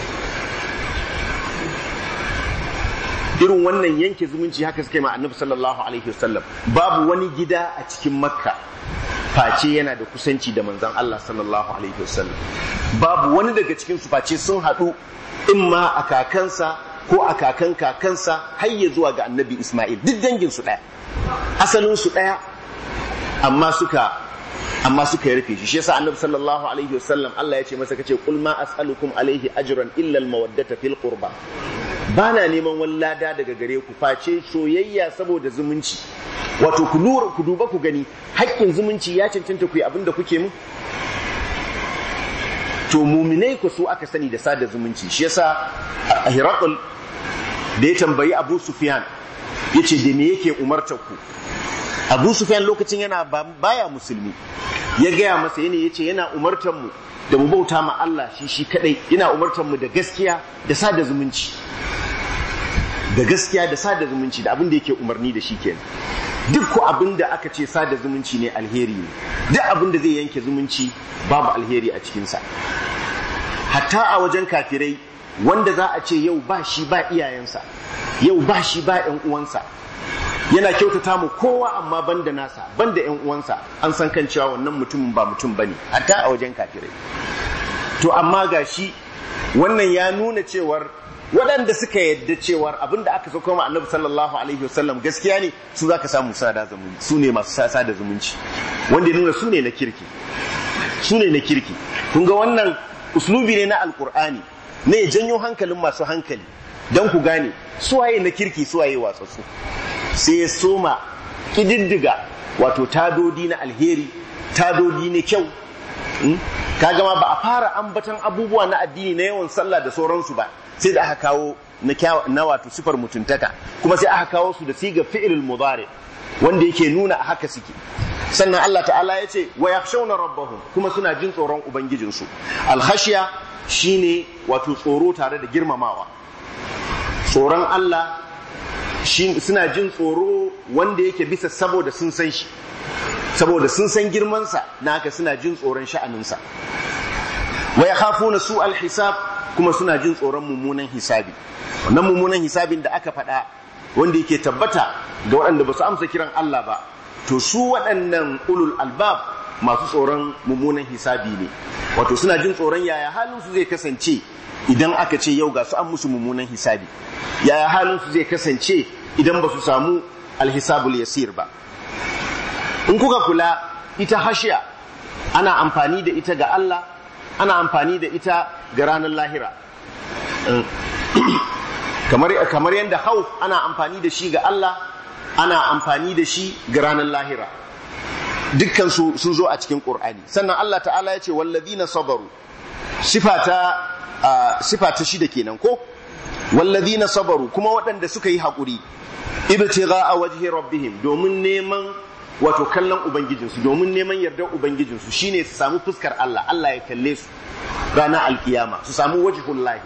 Irin wannan yanke zumunci haka suka yi ma Annabi sallallahu alaihi wasallam. Babu wani gida a cikin Makka face yana da kusanci da manzon Allah sallallahu alaihi wasallam. Babu wani daga cikin su face sun haɗu imma a kakansa ko a kakan kakansa har ya zuwa ga Annabi Isma'il, duk dangin su ɗaya, asalin su ɗaya, amma suka amma suka yarfe shi. Shi yasa Annabi sallallahu alaihi wasallam Allah ya ce masa, kace qul ma as'alukum alaihi ajran illa al-mawaddata fil qurba. Bana neman wani lada daga gare ku face soyayya saboda zumunci. Wato ku lura ku duba ku gani, haƙƙin zumunci ya cancanta ku yi abinda kuke mu. To muminai ku so aka sani da sada zumunci. Shi yasa Hiraqul da ya tambayi Abu Sufyan yace da me yake umartar ku. Abu Sufyan lokacin yana baya musulmi, ya gaya masa yana yace yana umartar mu da mu bauta ma Allah shi shi kadai, yana umartar mu da gaskiya da sada zumunci, da gaskiya da sada zumunci, da abin da yake umarni da shi kenan. Duk ko abin da aka ce sada zumunci ne alheri ne, duk abin da zai yanke zumunci babu alheri a cikinsa. Hatta a wajen kafirai, wanda za a ce yau ba shi ba iyayensa, yau ba shi ba ƴan uwansa, yana kyautata mu kowa amma banda nasa, banda ƴan uwansa, an san kan cewa wannan mutumin ba mutum bane, hatta a wajen kafirai. To amma gashi wannan ya nuna cewar waɗanda suka yadda cewar abinda aka sauko ma Annabi sallallahu alaihi wasallam gaskiya ne, su zaka samu sada zumunci, su ne masu sada zumunci, wanda ya nuna su ne na kirki, su ne na kirki. Kun ga wannan uslubi ne na Alkur'ani, ne ya janyo hankalin masu hankali don ku gane suwaye na kirki suwaye watsatsu. Sai ya soma kididdiga wato tadodi na alheri, tadodi na kyau. Kaga ma ba a fara ambatan abubuwa na addini na yawan sallah da sauransu ba, sai da aka kawo na na wato sifar mutuntaka, kuma sai aka kawo su da siga fi'ilul mudari wanda yake nuna a haka suke. Sannan Allah ta'ala ya ce wa yakhshawna rabbahum, kuma suna jin tsoron ubangijinsu. Al-khashya shine wato tsoro tare da girmamawa. Tsoron Allah shi suna jin tsoro wanda yake bisa saboda sun san shi, saboda sun san girmansa, na haka suna jin tsoron sha'aninsa. Wa yakhafuna su'al hisab, kuma suna jin tsoron mummunan hisabi. wannan mummunan hisabin da aka faɗa wanda yake tabbata ga waɗanda ba su amsa kiran Allah ba, to su waɗannan ulul albab masu tsoron mummunan hisabi ne, wato suna jin tsoron yaya halin su zai kasance idan aka ce yau ga su an musu mummunan hisabi, yaya halin su zai kasance idan ba su samu alhisabul yasir ba. In kuka kula, ita hashiya ana amfani da ita ga Allah, ana amfani da ita ga ranar lahira. kamar kamar yadda hauf ana amfani da shi ga Allah, ana amfani da shi ga ranar lahira. Dukkan su sun zo a cikin Qur'ani. Sannan Allah ta'ala ya ce wallazina sabaru, sifata sifata shida kenan ko wallazina sabaru, kuma waɗanda suka yi haƙuri ibtigha'a wajhi rabbihim, domin neman wato kallon ubangijinsu, domin neman yardar ubangijinsu, shine su samu fuskar Allah, Allah ya kalle su ranar alkiyama, su samu wajhullahi,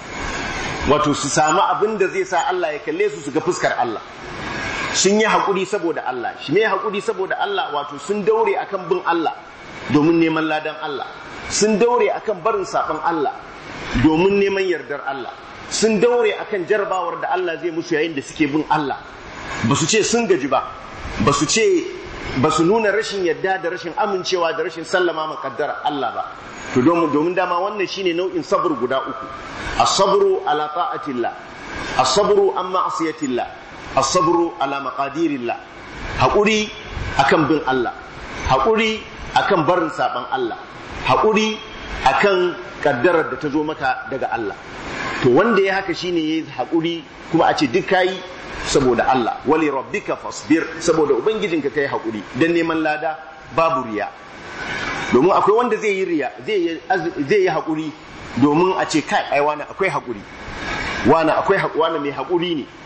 wato su samu abin da zai sa Allah ya kalle su su ga fuskar Allah. Sun yi haƙuri saboda Allah. Shi me haƙuri saboda Allah? Wato sun daure akan bin Allah domin neman ladan Allah, sun daure akan barin saɓon Allah domin neman yardar Allah, sun daure akan jarabawar da Allah zai musu yayin da suke bin Allah. Ba su ce sun gaji ba, ba su ce ba su nuna rashin yadda da rashin amincewa da rashin sallama ma kaddara Allah ba. To domin dama wannan shine nau'in sabr guda uku: as-sabru ala ta'atillah, as-sabru an ma'siyatillah, as-sabru ala maqadirillah. Haƙuri akan bin Allah, haƙuri akan barin saban Allah, haƙuri akan kaddarar da ta zo maka daga Allah. To wanda ya haka shine yayi haƙuri, kuma a ce duk kai saboda Allah. Wali rabbika fasbir, saboda ubangijinka kai haƙuri dan neman lada, babu riya. Domin akwai wanda zai yi riya, zai zai yi haƙuri domin a ce kai ai wani akwai haƙuri, wani akwai wani mai haƙuri ne,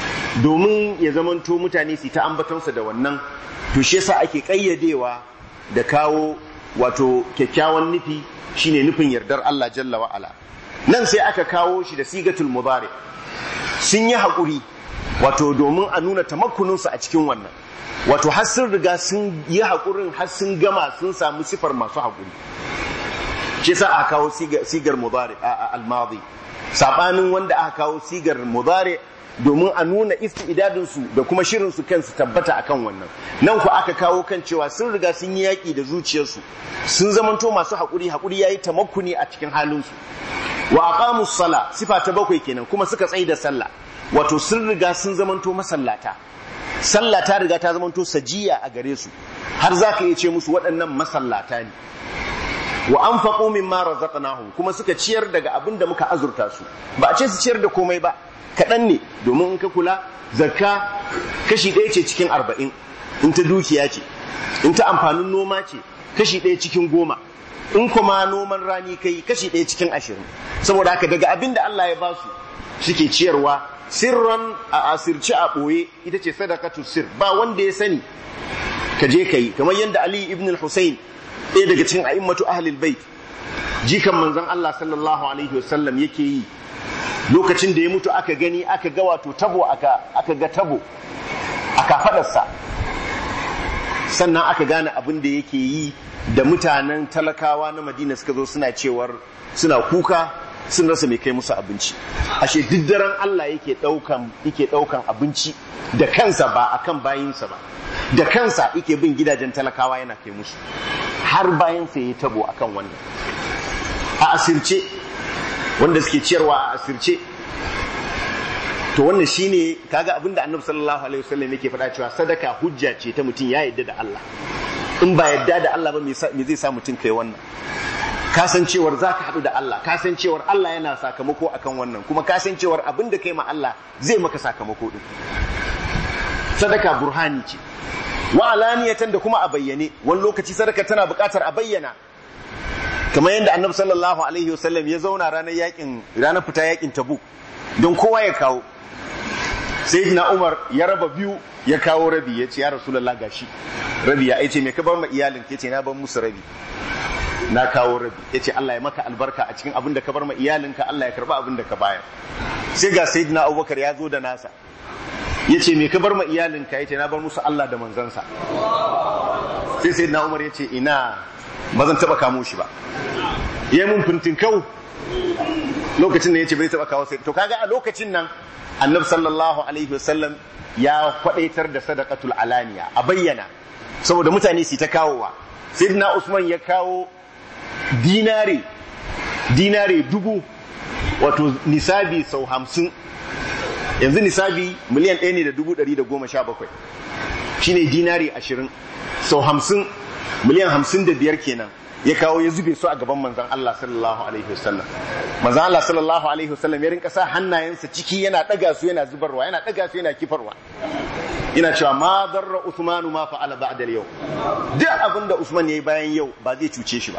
domin ya zamanto mutane su ta ambatonsa da wannan. To shi yasa ake ƙayyadewa da kawo wato kyakkyawan nufi, shine nufin yardar Allah jalla wa ala. Nan sai aka kawo shi da sigatul mudari, sun yi haƙuri, wato domin a nuna tamakkuninsu a cikin wannan, wato har sun riga sun yi haƙurin, har sun gama sun samu sifar masu haƙuri. Shi yasa aka kawo sigar mudari al-madi, sabanin wanda aka kawo sigar mudari domin a nuna istidadinsu da kuma shirinsu kansu tabbata akan wannan. Nan ku aka kawo kan cewa sun riga sun yi yaƙi da zuciyarsu, sun zamanto masu haƙuri, haƙuri yayi tamakkuni a cikin halinsu. Wa aqamus sala, sifa ta bakwai kenan, kuma suka tsaye da sallah, wato sun riga sun zamanto masallata, sallah ta riga ta zamanto sajiya a gare su, har zaka iya ce musu waɗannan masallata ne. Wa anfaqu mimma razaqnahum, kuma suka ciyar daga abin da muka azurta su. Ba a ce su ciyar da komai ba, kaɗan ne, domin in ka kula zakka kashi ɗaya ce cikin arba'in, in ta dukiya ce, in ta amfanin noma ce kashi ɗaya cikin goma, in kuma noman rani kai kashi ɗaya cikin ashirin. Saboda haka daga abin da Allah ya ba su suke ciyarwa, sirran a asirce a ɓoye, ita ce sadakatu sir, ba wanda ya sani ka je ka yi, kamar yadda Ali ibn al-Husayn, ɗaya daga cikin a'immatu ahlul bait, jikan manzon Allah sallallahu alaihi wasallam, yake yi lokacin da ya mutu. Aka gani, aka ga wato tabo, aka aka ga tabo aka fadarsa, sannan aka gane abin da yake yi, da mutanen talakawa na Madina suka zo suna cewar, suna kuka, sun rasa mai kai musu abinci. Ashe duk daren Allah yake daukan yake daukan abinci da kansa, ba akan bayinsa ba, da kansa yake bin gidajen talakawa yana kai musu, har bayan sai ya tabo akan wannan a asirce, wanda suke ciyarwa a asirce. To wannan shine kaga abinda Annabi sallallahu alaihi wasallam yake faɗa, cewa sadaka hujja ce ta mutum ya yadda da Allah. In ba yadda da Allah ba, me zai sa mutum kai wannan? Kasancewar zaka haɗu da Allah, kasancewar Allah yana sakamako akan wannan, kuma kasancewar abinda kai ma Allah zai maka sakamako din. Sadaka burhani ce, wa alaniyatan, da kuma a bayyane. Wani lokaci sadaka tana buƙatar a bayyana, kamar yadda Annabi sallallahu alaihi wasallam ya zauna ranar yakin ranar fita yakin Tabuk don kowa ya kawo. Sayyidina Umar ya raba biyu, ya kawo rabi, ya ce ya Rasulullah gashi rabi. Ya ce me ka bar ma iyalin? Ya ce na bar musu rabi, na kawo rabi. Ya ce Allah ya maka albarka a cikin abin da ka bar ma iyalinka, Allah ya karba abin da ka bayar. Sai ga Sayyidina Abubakar ya zo da nasa, ya ce me ka bar ma iyalinka? Ya ce na bar musu Allah da manzansa. Sai Sayyidina Umar ya ce ina, ba zan taba kamo shi ba. Ya mun fintin kau, lokacin da yace bai taba kawo sai to kaga a lokacin nan annabi sallallahu alaihi wasallam ya kwadaitar da sadaqatul alaniya a bayyana saboda mutane su ta kawowa. Sayyidina Usman ya kawo dinare dinare dubu wato nisabi sau hamsin, yanzu nisabi miliyan ɗaya ne da dubu ɗari da goma sha bakwai shine dinari ashirin sau hamsin miliyan hamsin da biyar kenan ya kawo ya zube su a gaban manzon Allah sallallahu alaihi wasallam. Manzon Allah sallallahu alaihi wasallam ya rinka sa hannayensa ciki yana daga su yana zubarwa yana daga su yana kifarwa ina cewa ma darra Usmanu ma fa'ala ba'da al-yawm, duk abinda Usman yayi bayan yau ba zai cuce shi ba.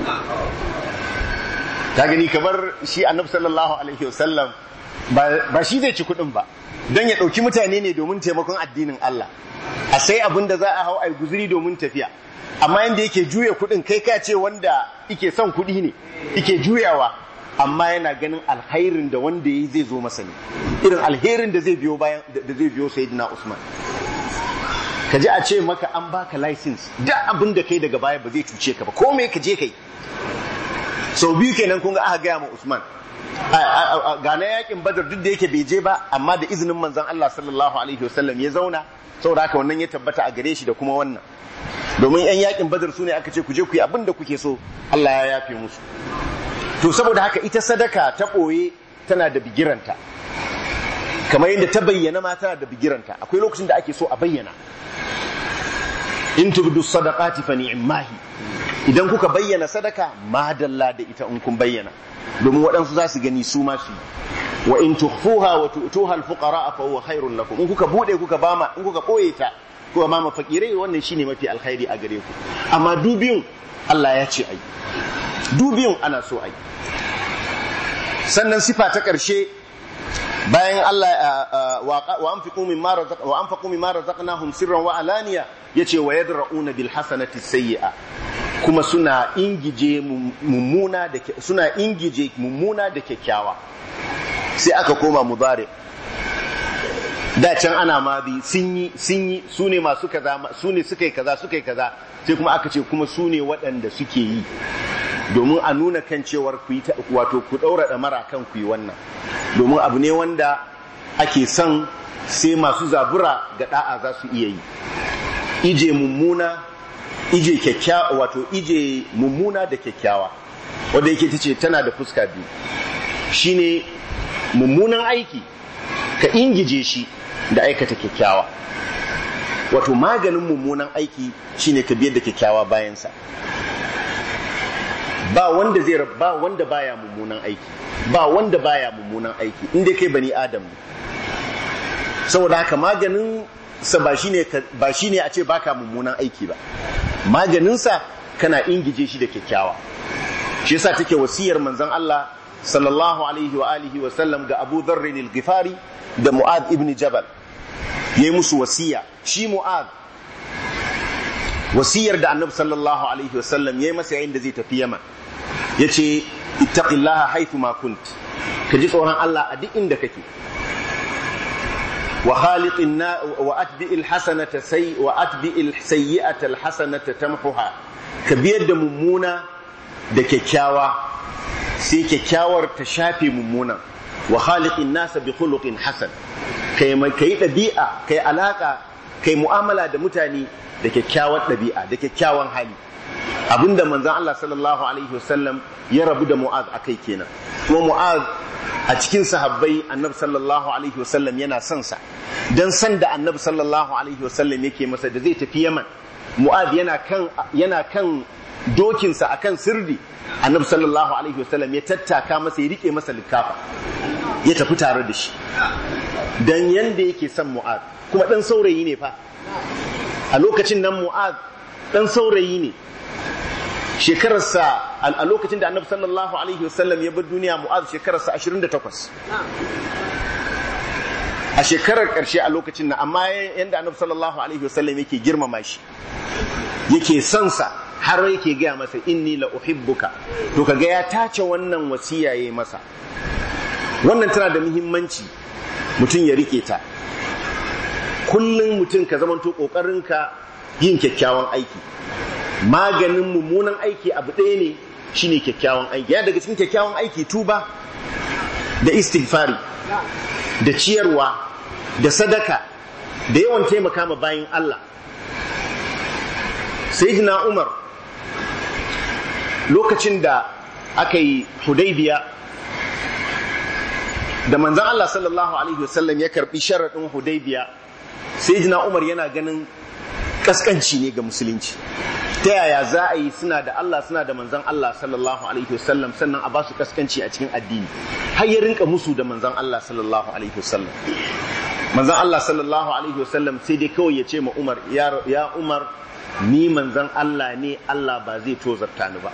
Ta gani kamar shi annabi sallallahu alaihi wasallam ba shi zai ci kudin ba don ya dauki mutane ne domin taimakon addinin Allah, a sai abinda za a hau ai guzuri domin tafiya, amma yanda yake juya kudin kai ka ce wanda yake son kudi ne yake juyawa, amma yana ganin alkhairin da wanda yayi zai zo masa ne, irin alherin da zai biyo bayan da zai biyo sayyidina Usman. Ka ji a ce maka an baka license duk abin da kai daga baya ba zai cuce ka ba, ko me ka je kai. Sau biyu kenan kun ga aka gaya ma Usman ga na yakin Badar duk da yake bai je ba, amma da izinin manzon Allah sallallahu alaihi wasallam ya zauna, saboda haka wannan ya tabbata a gare shi da kuma wannan, domin yan yakin Badar sune aka ce ku je ku yi abin da kuke so, Allah ya yafe musu. To saboda haka ita sadaka ta ɓoye tana da bigiranta, kamar yadda ta bayyana ma tana da bigiranta. Akwai lokacin da ake so a bayyana, in tubdu sadaqati fa ni'mahi, idan kuka bayyana sadaka madalla da ita in kun bayyana, domin waɗansu za su gani su ma su yi. Wa in tukhfuha wa tu'tuha al-fuqara fa huwa khairun lakum, in kuka bude kuka bama in kuka koye ta kuka bama fakirai wannan shine mafi alkhairi a gare ku. Amma dubiyun Allah ya ce ai, dubiyun ana so ai. Sannan sifa ta ƙarshe bayan Allah wa anfiqu mimma razaq wa anfaqu mimma razaqnahum sirran wa alaniya, yace wa yadra'una bil hasanati sayyi'a, kuma suna ingije mummuna da suna ingije mummuna da kyakkyawa. Sai aka koma mudari, da can ana madi sun yi sun yi sune masu kaza sune suka yi kaza suka yi kaza, sai kuma aka ce kuma sune waɗanda suke yi, domin a nuna kan cewar ku yi wato ku daura damara kan ku yi wannan, domin abu ne wanda ake son sai masu zabura ga da'a za su iya yi. Ije mummuna ije kyakkyawa wato ije mummuna da kyakkyawa, wanda yake tace tana da fuska biyu, shine mummunan aiki ka ingije shi da aikata kyakkyawa, wato maganin mummunan aiki shine ka biyar da kyakkyawa bayan sa. Ba wanda zai ba wanda baya mummunan aiki, ba wanda baya mummunan aiki inda kai bani adam ne. Saboda haka maganin sa ba shine ba shine a ce baka mummunan aiki ba, maganin sa kana ingije shi da kyakkyawa. Shi yasa take wasiyar manzon Allah sallallahu alaihi wa alihi wa sallam ga Abu Dharr al-Ghifari da Mu'adh ibn Jabal, yayi musu wasiya. Shi Mu'adh wasiyar da Annabi sallallahu alaihi wa sallam yayi masa yayin da zai tafi Yaman, yace ittaqillaha haythu ma kunt, kaji tsoron Allah a duk inda kake. wa khaliqin wa atbi'il hasanata say wa atbi'il sayyi'ata alhasanata tamhuha, ka biyar da mummuna da kyakkyawa sai kyakkyawar ta shafe mummuna. wa khaliqin nasa bi khuluqin hasan, kai kai dabi'a kai alaka kai mu'amala da mutane da kyakkyawar dabi'a da kyakkyawan hali, abinda manzon Allah sallallahu alaihi wasallam ya rabu da Mu'adh akai kenan. Kuma Mu'adh a cikin sahabbai Annabi sallallahu alaihi wasallam yana son sa, dan san da Annabi sallallahu alaihi wasallam yake masa da zai tafi Yaman. Mu'adh yana kan yana kan dokin sa akan sirri, Annabi sallallahu alaihi wasallam ya tattaka masa ya rike masa likafa ya tafi tare da shi, dan yanda yake son Mu'adh. Kuma dan saurayi ne fa a lokacin nan, Mu'adh dan saurayi ne, shekararsa a lokacin da Annabi sallallahu alaihi wasallam ya bar duniya, Mu'adh shekararsa ashirin da takwas, a shekarar ƙarshe a lokacin nan. Amma yanda Annabi sallallahu alaihi wasallam yake girmama shi, yake son sa, har yake gaya masa inni la uhibbuka, to kaga ya tace wannan wasiya yayi masa. Wannan tana da muhimmanci mutum ya rike ta. Kullum mutum ka zamanto kokarinka yin kyakkyawan aiki. Maganin mummunan aiki abu ɗaya ne shine kyakkyawan aiki. Ya daga cikin kyakkyawan aiki tuba da istighfari da ciyarwa da sadaka da yawan taimaka ma bayin Allah. Sayyidina Umar lokacin da aka yi Hudaybiya da manzon Allah sallallahu alaihi wasallam ya karbi sharadin Hudaybiya, Sayyidina Umar yana ganin kaskanci ne ga musulunci. Ta yaya za a yi suna da Allah suna da manzon Allah sallallahu alaihi wasallam sannan a ba su kaskanci a cikin addini, har ya rinka musu da manzon Allah sallallahu alaihi wasallam. Manzon Allah sallallahu alaihi wasallam sai dai kawai ya ce ma Umar, ya, ya Umar ni manzon Allah ne, Allah ba zai tozarta ni ba.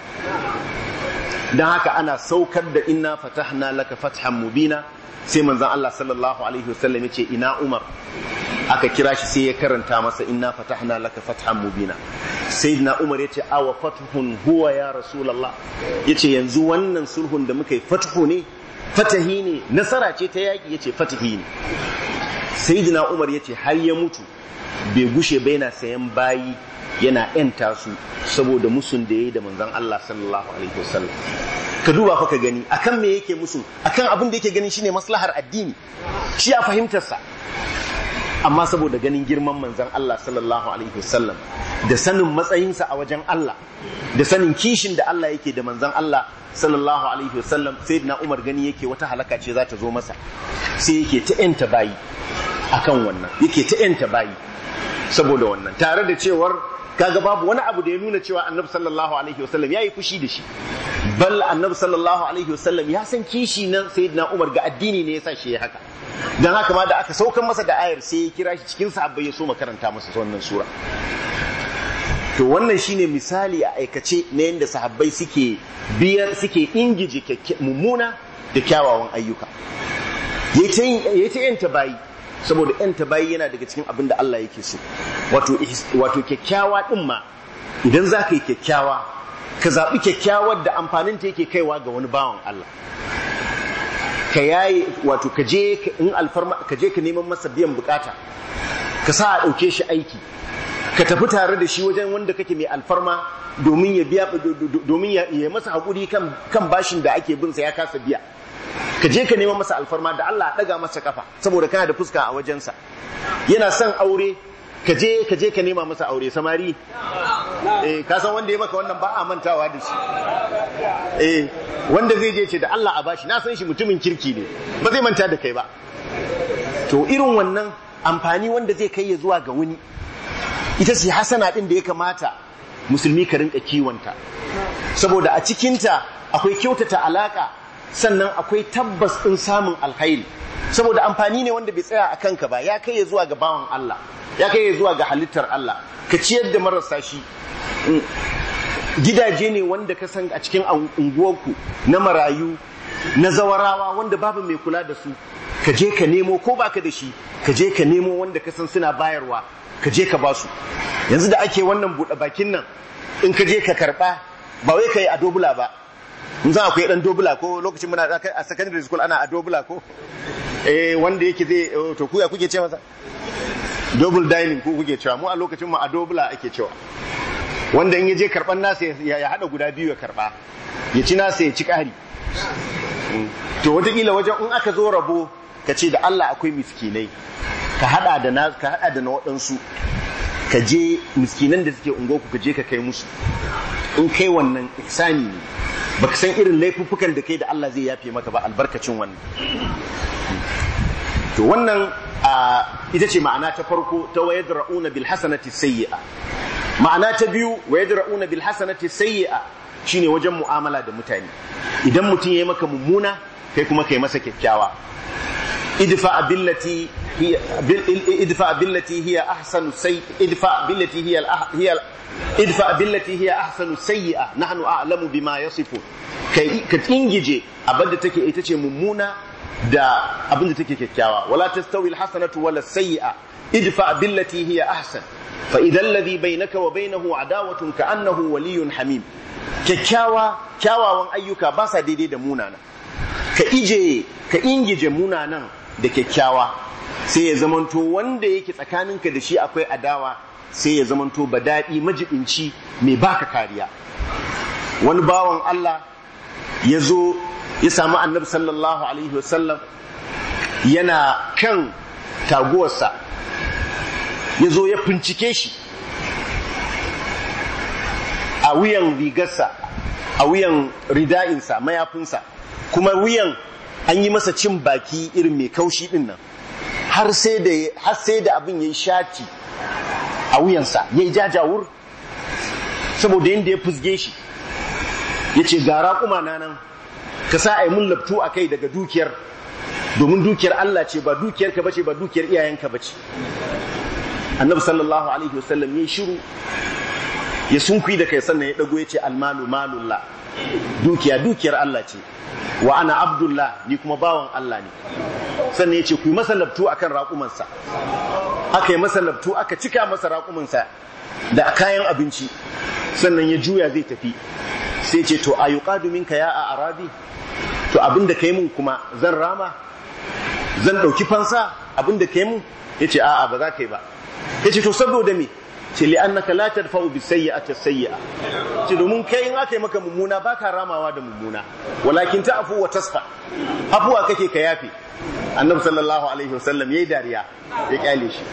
Dan haka ana saukar da inna fatahna laka fathan mubina, sai manzon Allah sallallahu alaihi wasallam ya ce ina Umar, aka kira shi sai ya karanta masa inna fatahna laka fathan mubina. Sayyidina Umar ya ce awa fathun huwa ya Rasulullah, ya ce yanzu wannan sulhun da muka yi fathu ne, fatahi ne, nasara ce ta yaƙi, ya ce fatahi ne. Sayyidina Umar ya ce har ya mutu bai gushe bai na sayan bayi yana ‘yanta su saboda musun da ya yi da manzon Allah sallallahu alaihi wasallam. Ka duba fa ka gani akan me yake musu, akan abin da yake ganin shine maslahar addini, shi a fahimtarsa, amma saboda ganin girman manzon Allah sallallahu alaihi wasallam da sanin matsayinsa a wajen Allah da sanin kishin da Allah yake da manzon Allah sallallahu alaihi wasallam, sayyidina Umar gani yake wata halaka ce za ta zo masa, sai yake ta ‘yanta bayi akan wannan, yake ta ‘yanta bayi saboda wannan, tare da cewar kaga babu wani abu da ya nuna cewa annabi sallallahu alaihi wasallam ya yi fushi da shi, bal annabi sallallahu alaihi wasallam ya san kishi na sayyidina Umar ga addini ne yasa shi ya haka. Dan haka ma da aka saukan masa da ayar sai ya kira shi cikin sahabbai ya so makaranta masa wannan sura. To wannan shine misali a aikace na yadda sahabbai suke biyar suke ingije mummuna da kyawawan ayyuka. Yayi ta yanta bayi, saboda yanta bayi yana daga cikin abin da Allah yake so. Wato wato kyakkyawa din ma idan za ka yi kyakkyawa ka zaɓi kyakkyawar da amfanin ta yake kaiwa ga wani bawan Allah. Ka yayi wato ka je in alfarma ka je ka neman masa biyan bukata, ka sa a ɗauke shi aiki, ka tafi tare da shi wajen wanda kake mai alfarma domin ya biya domin ya yi masa hakuri kan kan bashin da ake bin sa ya kasa biya. Ka je ka neman masa alfarma da Allah daga masa kafa saboda kana da fuska a wajensa. Yana son aure, ka je ka je ka nema masa aure. Samari eh ka san wanda ya maka wannan ba a mantawa da shi. Eh wanda zai je ce da Allah a bashi, na san shi mutumin kirki ne, ba zai manta da kai ba. To irin wannan amfani wanda zai kai ya zuwa ga wani, ita ce hasana din da ya kamata musulmi ka rinka kiwonta, saboda a cikinta akwai kyautata alaka, sannan akwai tabbas ɗin samun alkhairi, saboda amfani ne wanda bai tsaya a kanka ba, ya kai ya zuwa ga bawan Allah, ya kai ya zuwa ga halittar Allah. Ka ciyar da marasa shi, gidaje ne wanda ka san a cikin unguwarku na marayu na zawarawa wanda babu mai kula da su, ka je ka nemo, ko baka da shi ka je ka nemo wanda ka san suna bayarwa, ka je ka basu. Yanzu da ake wannan buɗe bakin nan, in ka je ka karɓa ba wai ka yi a dobula ba, in za akwai dan dobula ko lokacin muna a secondary school ana a dobula ko eh wanda yake zai to kuya kuke ce masa double dining ko kuke cewa, mu a lokacin mu a dobula ake cewa, wanda in yaje karban nasa ya hada guda biyu ya karba, ya ci nasa ya ci kari. To wataƙila wajen in aka zo rabo ka ce da Allah akwai miskinai, ka hada da na ka hada da na waɗansu, ka je miskinan da suke ungoku ka je ka kai musu. In kai wannan ihsani ne, baka san irin laifuffukan da kai da Allah zai yafe maka ba albarkacin wannan. To wannan ita ce ma'ana ta farko ta wayadra'una bil hasanati sayyi'a. Ma'ana ta biyu wayadra'una bil hasanati sayyi'a shine wajen mu'amala da mutane. Idan mutum yayi maka mummuna, kai kuma kai masa kyakkyawa. idfa billati hiya idfa billati hiya ahsanu say idfa billati hiya hiya idfa billati hiya ahsanu sayyi'a nahnu a'lamu bima yasifu. Kai ka ingije abinda take ita ce mummuna da abinda take kyakkyawa. Wala tastawi alhasanatu wala sayyi'a idfa billati hiya ahsan fa idha alladhi bainaka wa bainahu adawatun ka'annahu waliyyun hamim. Kyakkyawa kyawawan ayyuka ba sa daidai da munana. Ka ije ka ingije munanan da kyakkyawa, sai ya zamanto wanda yake tsakaninka da shi akwai adawa, sai ya zamanto badadi majibinci mai baka kariya. wani bawan Allah ya zo ya samu annabi sallallahu alaihi wasallam yana kan taguwarsa, ya zo ya fincike shi a wuyan rigarsa, a wuyan rida'insa, mayafinsa, kuma wuyan an yi masa cin baki irin mai kaushi din nan, har sai da har sai da abin yayi shati a wuyansa, yayi jajawur saboda yanda ya fusge shi. Yace ga raƙuma na nan, ka sa ai mun labtu akai daga dukiyar, domin dukiyar Allah ce, ba dukiyar ka bace, ba dukiyar iyayenka bace. Annabi sallallahu alaihi wasallam yayi shiru, ya sunkuyi da kai, sannan ya dago yace almalu malullah, dukiya dukiyar Allah ce, wa ana abdullah, ni kuma bawan Allah ne. Sannan yace ku yi masa labtu akan raƙumansa, aka yi masa labtu, aka cika masa raƙumansa da kayan abinci. Sannan ya juya zai tafi, sai ce to ayuqadu minka ya a arabi, to abinda kai mun kuma zan rama, zan dauki fansa abinda kai mun? Yace a'a ba za ka yi ba. Yace to saboda me? Ce li annaka la tadfa'u bis sayyi'ati as-sayyi'a, ce domin kai in aka yi maka mummuna baka ramawa da mummuna, walakin ta'fu wa tasfa, afuwa kake ka yafe. Annabi sallallahu alaihi wasallam yayi dariya ya kyale shi.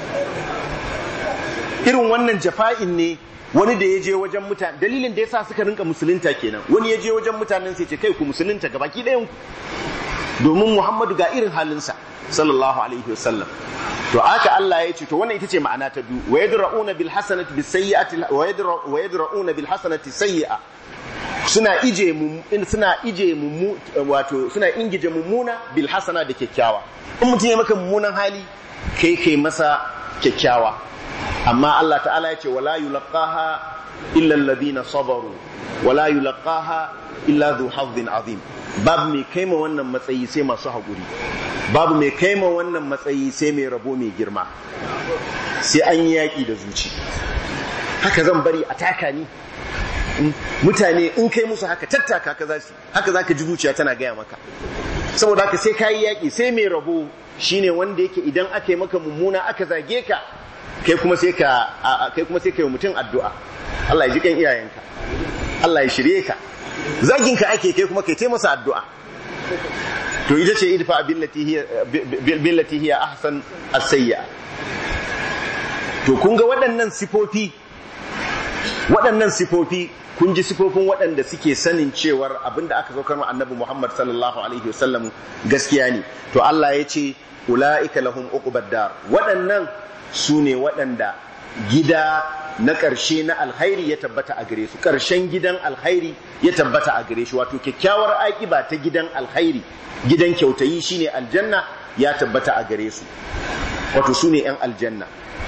Irin wannan jafa'in ne wani da ya je wajen mutane, dalilin da yasa suka rinka musulunta kenan. Wani ya je wajen mutanen sai ce kai ku musulunta gabaki ɗayan ku, domin Muhammadu ga irin halinsa sallallahu alaihi wasallam. To aka Allah ya ce to wannan ita ce ma'ana ta biyu, wa yadra'una bil hasanati bis sayyi'ati wa yadra'una bil hasanati sayyi'a, suna ije mu suna ije mu wato suna ingije mummuna bil hasana da kyakkyawa. In mutum ya maka mummunan hali, kai kai masa kyakkyawa. Amma Allah ta'ala ya ce wala yulqaha illa alladhina sabaru wala yulqaha illa dhu hazzin azim. Babu mai kaima wannan matsayi sai masu haƙuri, babu mai kaima wannan matsayi sai mai rabo mai girma. Sai an yi yaƙi da zuci. Haka zan bari a taka ni? Mutane in kai musu haka tattaka ka za su, haka za ka ji zuciya tana gaya maka. Saboda haka sai ka yi yaƙi, sai mai rabo shine wanda yake idan aka yi maka mummuna aka zage ka, kai kuma sai ka kai kuma sai ka yi mutum addu'a, Allah ya ji kan iyayenka, Allah ya shirye ka. Zagin ka ake, kai kuma kai ta masa addu'a. To ita ce idfa billati hiya billati hiya ahsan as-sayyi'a. To kun ga waɗannan sifofi, waɗannan sifofi kun ji sifofin waɗanda suke sanin cewar abinda aka saukar wa Annabi Muhammad sallallahu alaihi wasallam gaskiya ne. To Allah ya ce ulaika lahum uqbad dar, waɗannan su ne waɗanda gida na ƙarshe na alkhairi ya tabbata a gare su, ƙarshen gidan alkhairi ya tabbata a gare shi, wato kyakkyawar aƙiba ta gidan alkhairi, gidan kyautayi shine aljanna, ya tabbata a gare su, wato su ne ‘yan aljanna.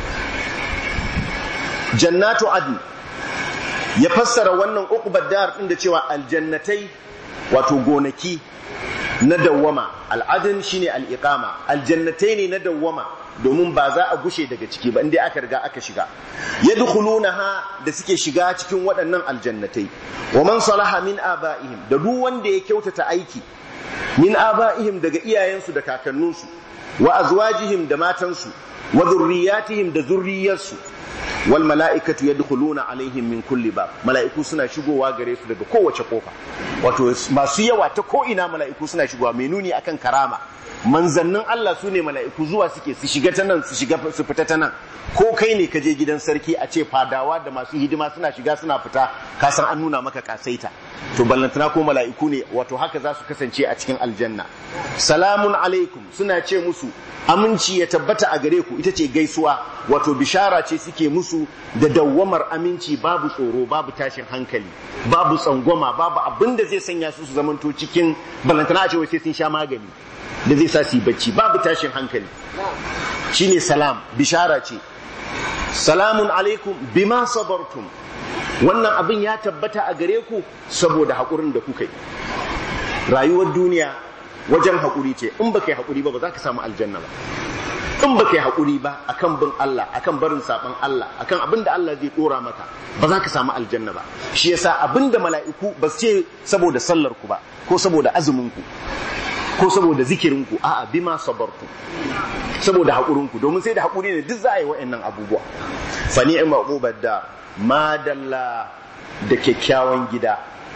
Jannatu adn ya fassara wannan uqbad dar ɗin da cewa aljannatai, wato gonaki na dawwama. Al'adun shine al'iqama, aljannatai ne na dawwama, domin ba za a gushe daga ciki ba inda aka riga aka shiga. Yadkhulunaha, da suke shiga cikin waɗannan aljannatai. Wa man salaha min aba'ihim, da duk wanda ya kyautata aiki, min aba'ihim daga iyayensu da kakanninsu, wa azwajihim da matansu, wa dhurriyyatihim da zurriyarsu. Wal mala'ikatu yadkhuluna alaihim min kulli bab, mala'iku suna shigowa gare su daga kowace kofa. Wato masu yawa ta ko ina mala'iku suna shigowa, mai nuni akan karama. Manzannin Allah su ne mala'iku, zuwa suke su shiga ta nan su shiga su fita ta nan. Ko kai ne ka je gidan sarki a ce fadawa da masu hidima suna shiga suna fita, ka san an nuna maka kasaita. To ballantana ko mala'iku ne, wato haka za su kasance a cikin aljanna. Salamun alaikum, suna ce musu aminci ya tabbata a gare ku, ita ce gaisuwa, wato bishara ce suke musu da dawwamar aminci, babu tsoro, babu tashin hankali, babu tsangwama, babu abin da zai sanya su su zamanto cikin ballantana a ce wai sai sun sha magani da zai sa su yi bacci, babu tashin hankali. Shine salam, bishara ce. Salamun alaikum bima sabartum, wannan abin ya tabbata a gare ku saboda haƙurin da kuka yi. Rayuwar duniya wajen haƙuri ce, in baka yi haƙuri ba ba za ka samu aljanna ba. In baka yi haƙuri ba akan bin Allah, akan barin saban Allah, akan abin da Allah zai ɗora maka, ba za ka samu aljanna ba. Shi yasa abin da mala'iku ba su ce saboda sallar ku ba, ko saboda azumin ku, ko saboda zikirinku, a'a bima sabartu, saboda haƙurinku, domin sai da haƙuri ne duk za a yi wa'annan abubuwa. Fa ni'ma uqubad dar, ma dalla da kyakkyawan gida,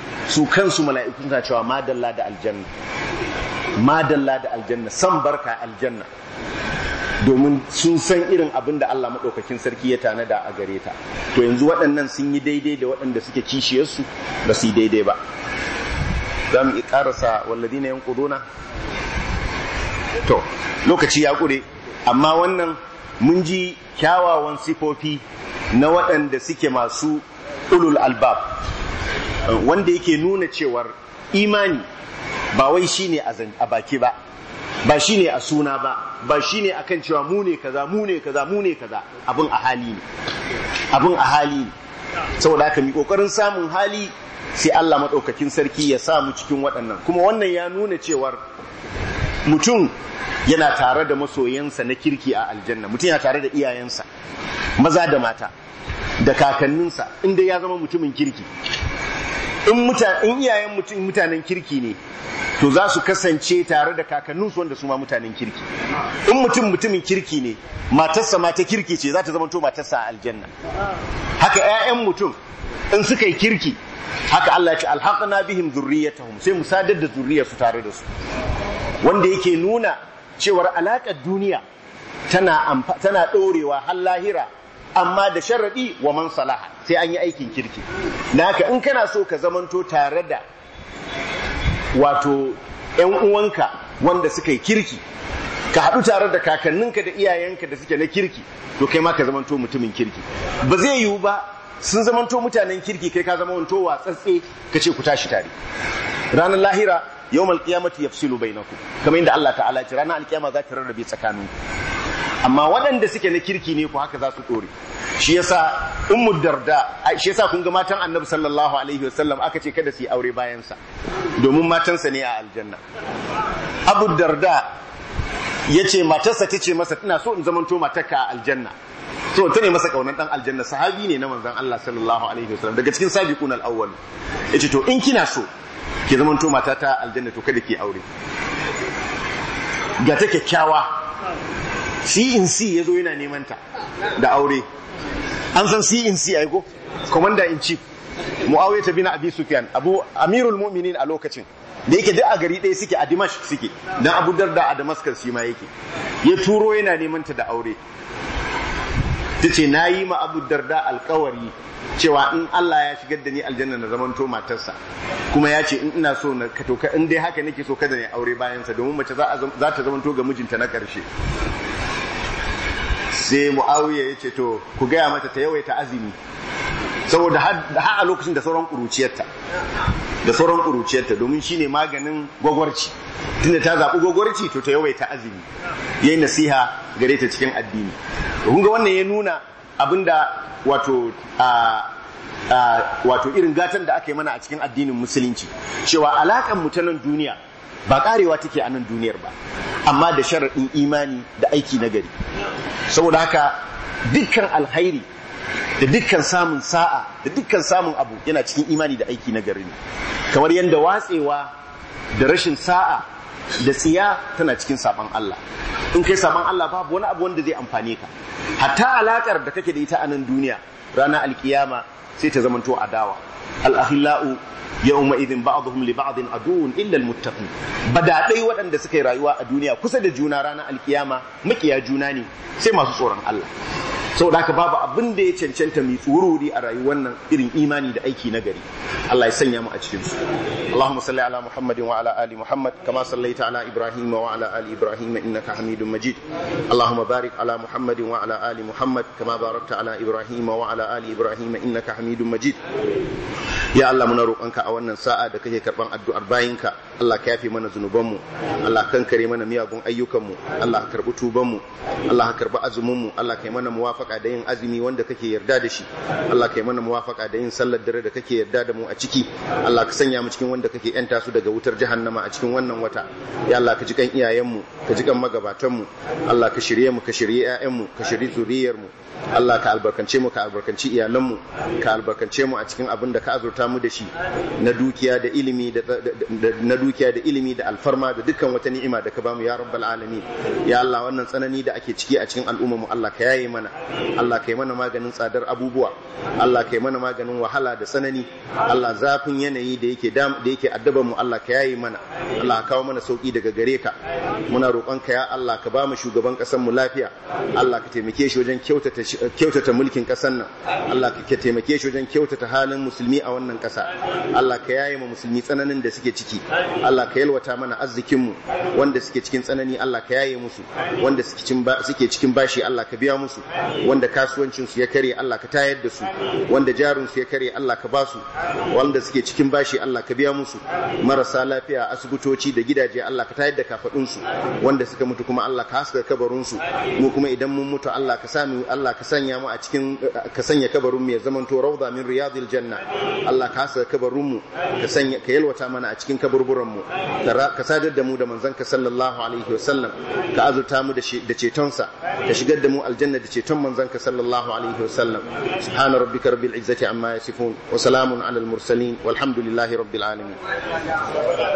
su kansu mala'iku suna cewa madalla da aljanna madalla da aljanna san barka aljanna, domin sun san irin abin da Allah maɗaukakin sarki ya tanada a gare ta. To yanzu waɗannan sun yi daidai da waɗanda suke kishiyarsu ba su yi daidai ba. Za mu ƙarasa walladina yanquduna, to lokaci ya ƙure, amma wannan mun ji kyawawan sifofi na waɗanda suke masu ulul albab, wanda yake nuna cewar imani ba wai shine a baki ba, ba shine a suna ba, ba shine akan cewa mu ne kaza mu ne kaza mu ne kaza, abin a hali ne, abin a hali ne. Saboda haka mi kokarin samun hali sai Allah madaukakin sarki ya sa mu cikin waɗannan. Kuma wannan ya nuna cewar mutum yana tare da masoyansa na kirki a aljanna, mutum yana tare da iyayensa maza da mata da kakanninsa, inda ya zama mutumin kirki. In iyayen mutum mutanen kirki ne, to za su kasance tare da kakanninsu wanda su ma mutanen kirki. In mutum mutumin kirki ne, matarsa ma ta kirki ce, za ta zama to matarsa a aljanna. Haka 'ya'yan mutum in suka yi kirki, haka Allah ya ce alhaqna bihim dhurriyyatahum, sai mu sadar da zurriyarsu tare da su, wanda yake nuna cewar alaƙar duniya tana tana ɗorewa har lahira, amma da sharaɗi wa man salaha, sai an yi aikin kirki. Na haka in kana so ka zamanto tare da wato ‘yan uwanka wanda suka yi kirki, ka haɗu tare da kakanninka da iyayenka da suke na kirki, to kai ma ka zamanto mutumin kirki. Ba zai yiwu ba sun zamanto mutanen kirki kai ka zama wanto watsatse ka ce ku tashi tare. Ranar lahira yawmal qiyamati yafsilu bainakum, kamar yadda Allah ta'ala ce ranar alkiyama za ta rarrabe tsakaninku. Amma waɗanda suke na kirki ne ku haka za su ɗore. Shi yasa Ummu Darda, shi yasa kun ga matan Annabi sallallahu alaihi wasallam aka ce kada su yi aure bayan sa, domin matansa ne a aljanna. Abu Darda yace matarsa tace masa ina so in zamanto matarka a aljanna. So ta ne masa kaunan dan aljanna, sahabi ne na manzon Allah sallallahu alaihi wasallam daga cikin sabiqun al-awwal. Yace to in kina so ki zamanto matata aljanna to kada ki aure. Ga ta kyakkyawa, C in C ya zo yana neman ta da aure. An san C in C ai go, commander in chief Muawiya ta bin Abi Sufyan, Abu Amirul Mu'minin a lokacin da yake duk a gari ɗaya suke, a Dimashq suke, dan Abu Darda a Damascus shi ma yake. Ya turo yana neman ta da aure. Tace nayi ma Abu Darda alƙawari cewa in Allah ya shigar da ni aljanna na zamanto matarsa, kuma ya ce in ina so na kato in dai haka nake so kada ne aure bayan sa, domin mace za ta zamanto ga mijinta na ƙarshe. Sai Muawiya ya ce to ku gaya mata ta yawaita azumi, saboda har a lokacin da sauran kuruciyarta da sauran kuruciyarta domin shine maganin gwagwarci, tunda ta zaɓi gwagwarci to ta yawaita azumi, yayin nasiha gare ta cikin addini. Kun ga wannan ya nuna abinda wato a wato irin gatan da aka yi mana a cikin addinin musulunci, cewa alakan mu ta nan duniya ba karewa take a nan duniyar ba, amma da sharaɗin imani da aiki na gari. Saboda haka dukkan alkhairi da dukkan samun sa'a da dukkan samun abu yana cikin imani da aiki na gari, kamar yadda watsewa da rashin sa'a da tsiya tana cikin saban Allah. In kai saban Allah babu wani abu wanda zai amfane ka, hatta alakar da kake da ita a nan duniya ranar alkiyama sai ta zamanto adawa. Al-akhillau yawma idhin ba'dhum li ba'din aduwwun illa al-muttaqin. Badadai waɗanda suka yi rayuwa a duniya kusa da juna ranar alkiyama makiya juna ne sai masu tsoron Allah. Saboda haka babu abin da ya cancanta mai tsururi a rayuwar nan irin imani da aiki na gari. Allah ya sanya mu a cikin su. Allahumma salli ala Muhammadin wa ala ali Muhammad kama sallaita ala Ibrahim wa ala ali Ibrahim innaka Hamidum Majid. Allahumma barik ala Muhammadin wa ala ali Muhammad kama barakta ala Ibrahim wa ala ali Ibrahim innaka Hamidum Majid. Ya Allah muna roƙonka a wannan sa'a da kake karban addu'ar bayinka, Allah ka yafe mana zunubanmu, Allah ka kankare mana miyagun ayyukanmu, Allah ka karbi tubanmu, Allah ka karbi azuminmu, Allah ka yi mana muwafaqa da yin azumi wanda kake yarda da shi, Allah ka yi mana muwafaqa da yin sallar dare da kake yarda da mu a ciki, Allah ka sanya mu cikin wanda kake yanta su daga wutar jahannama a cikin wannan wata. Ya Allah ka ji kan iyayenmu, ka ji kan magabatanmu, Allah ka shirye mu, ka shirye ƴaƴanmu, ka shirye zuriyarmu, Allah ka albarkance mu, ka albarkanci iyalanmu, ka albarkance mu a cikin abin da ka azurta azurta mu da shi na dukiya da ilimi da na dukiya da ilimi da alfarma da dukkan wata ni'ima da ka bamu ya rabbal alamin. Ya Allah, wannan tsanani da ake ciki a cikin al'ummar mu Allah ka yaye mana, Allah ka yi mana maganin tsadar abubuwa, Allah ka yi mana maganin wahala da tsanani, Allah zafin yanayi da yake da yake addaban mu Allah ka yaye mana, Allah ka kawo mana sauki daga gare ka. Muna roƙon ka ya Allah ka ba mu shugaban ƙasar mu lafiya, Allah ka taimake shi wajen kyautata kyautata mulkin ƙasar nan, Allah ka taimake shi wajen kyautata halin musulmi a wannan ƙasa, Allah ka yaye mu musulmi tsananin da suke ciki, Allah ka yalwata mana arzikin mu, wanda suke cikin tsanani Allah ka yaye musu, wanda suke cikin suke cikin bashi Allah ka biya musu, wanda kasuwancin su ya kare Allah ka tayar da su, wanda jarin su ya kare Allah ka ba su, wanda suke cikin bashi Allah ka biya musu, marasa lafiya asibitoci da gidaje Allah ka tayar da kafadun su, wanda suka mutu kuma Allah ka haska kabarin su, mu kuma idan mun mutu Allah ka sami Allah ka sanya mu a cikin ka sanya kabarin mu ya zamanto rawda min riyadil janna, Allah ka haska kabarin mu ka sanya ka yalwata mana a cikin kaburburan mu, ka sadar da mu da manzon ka sallallahu alaihi wasallam, ka azurta mu da cetonsa, ka shigar da mu aljanna da ceton manzon ka sallallahu alaihi wasallam. Subhana rabbika rabbil izzati amma yasifun wa salamun alal mursalin walhamdulillahi rabbil alamin.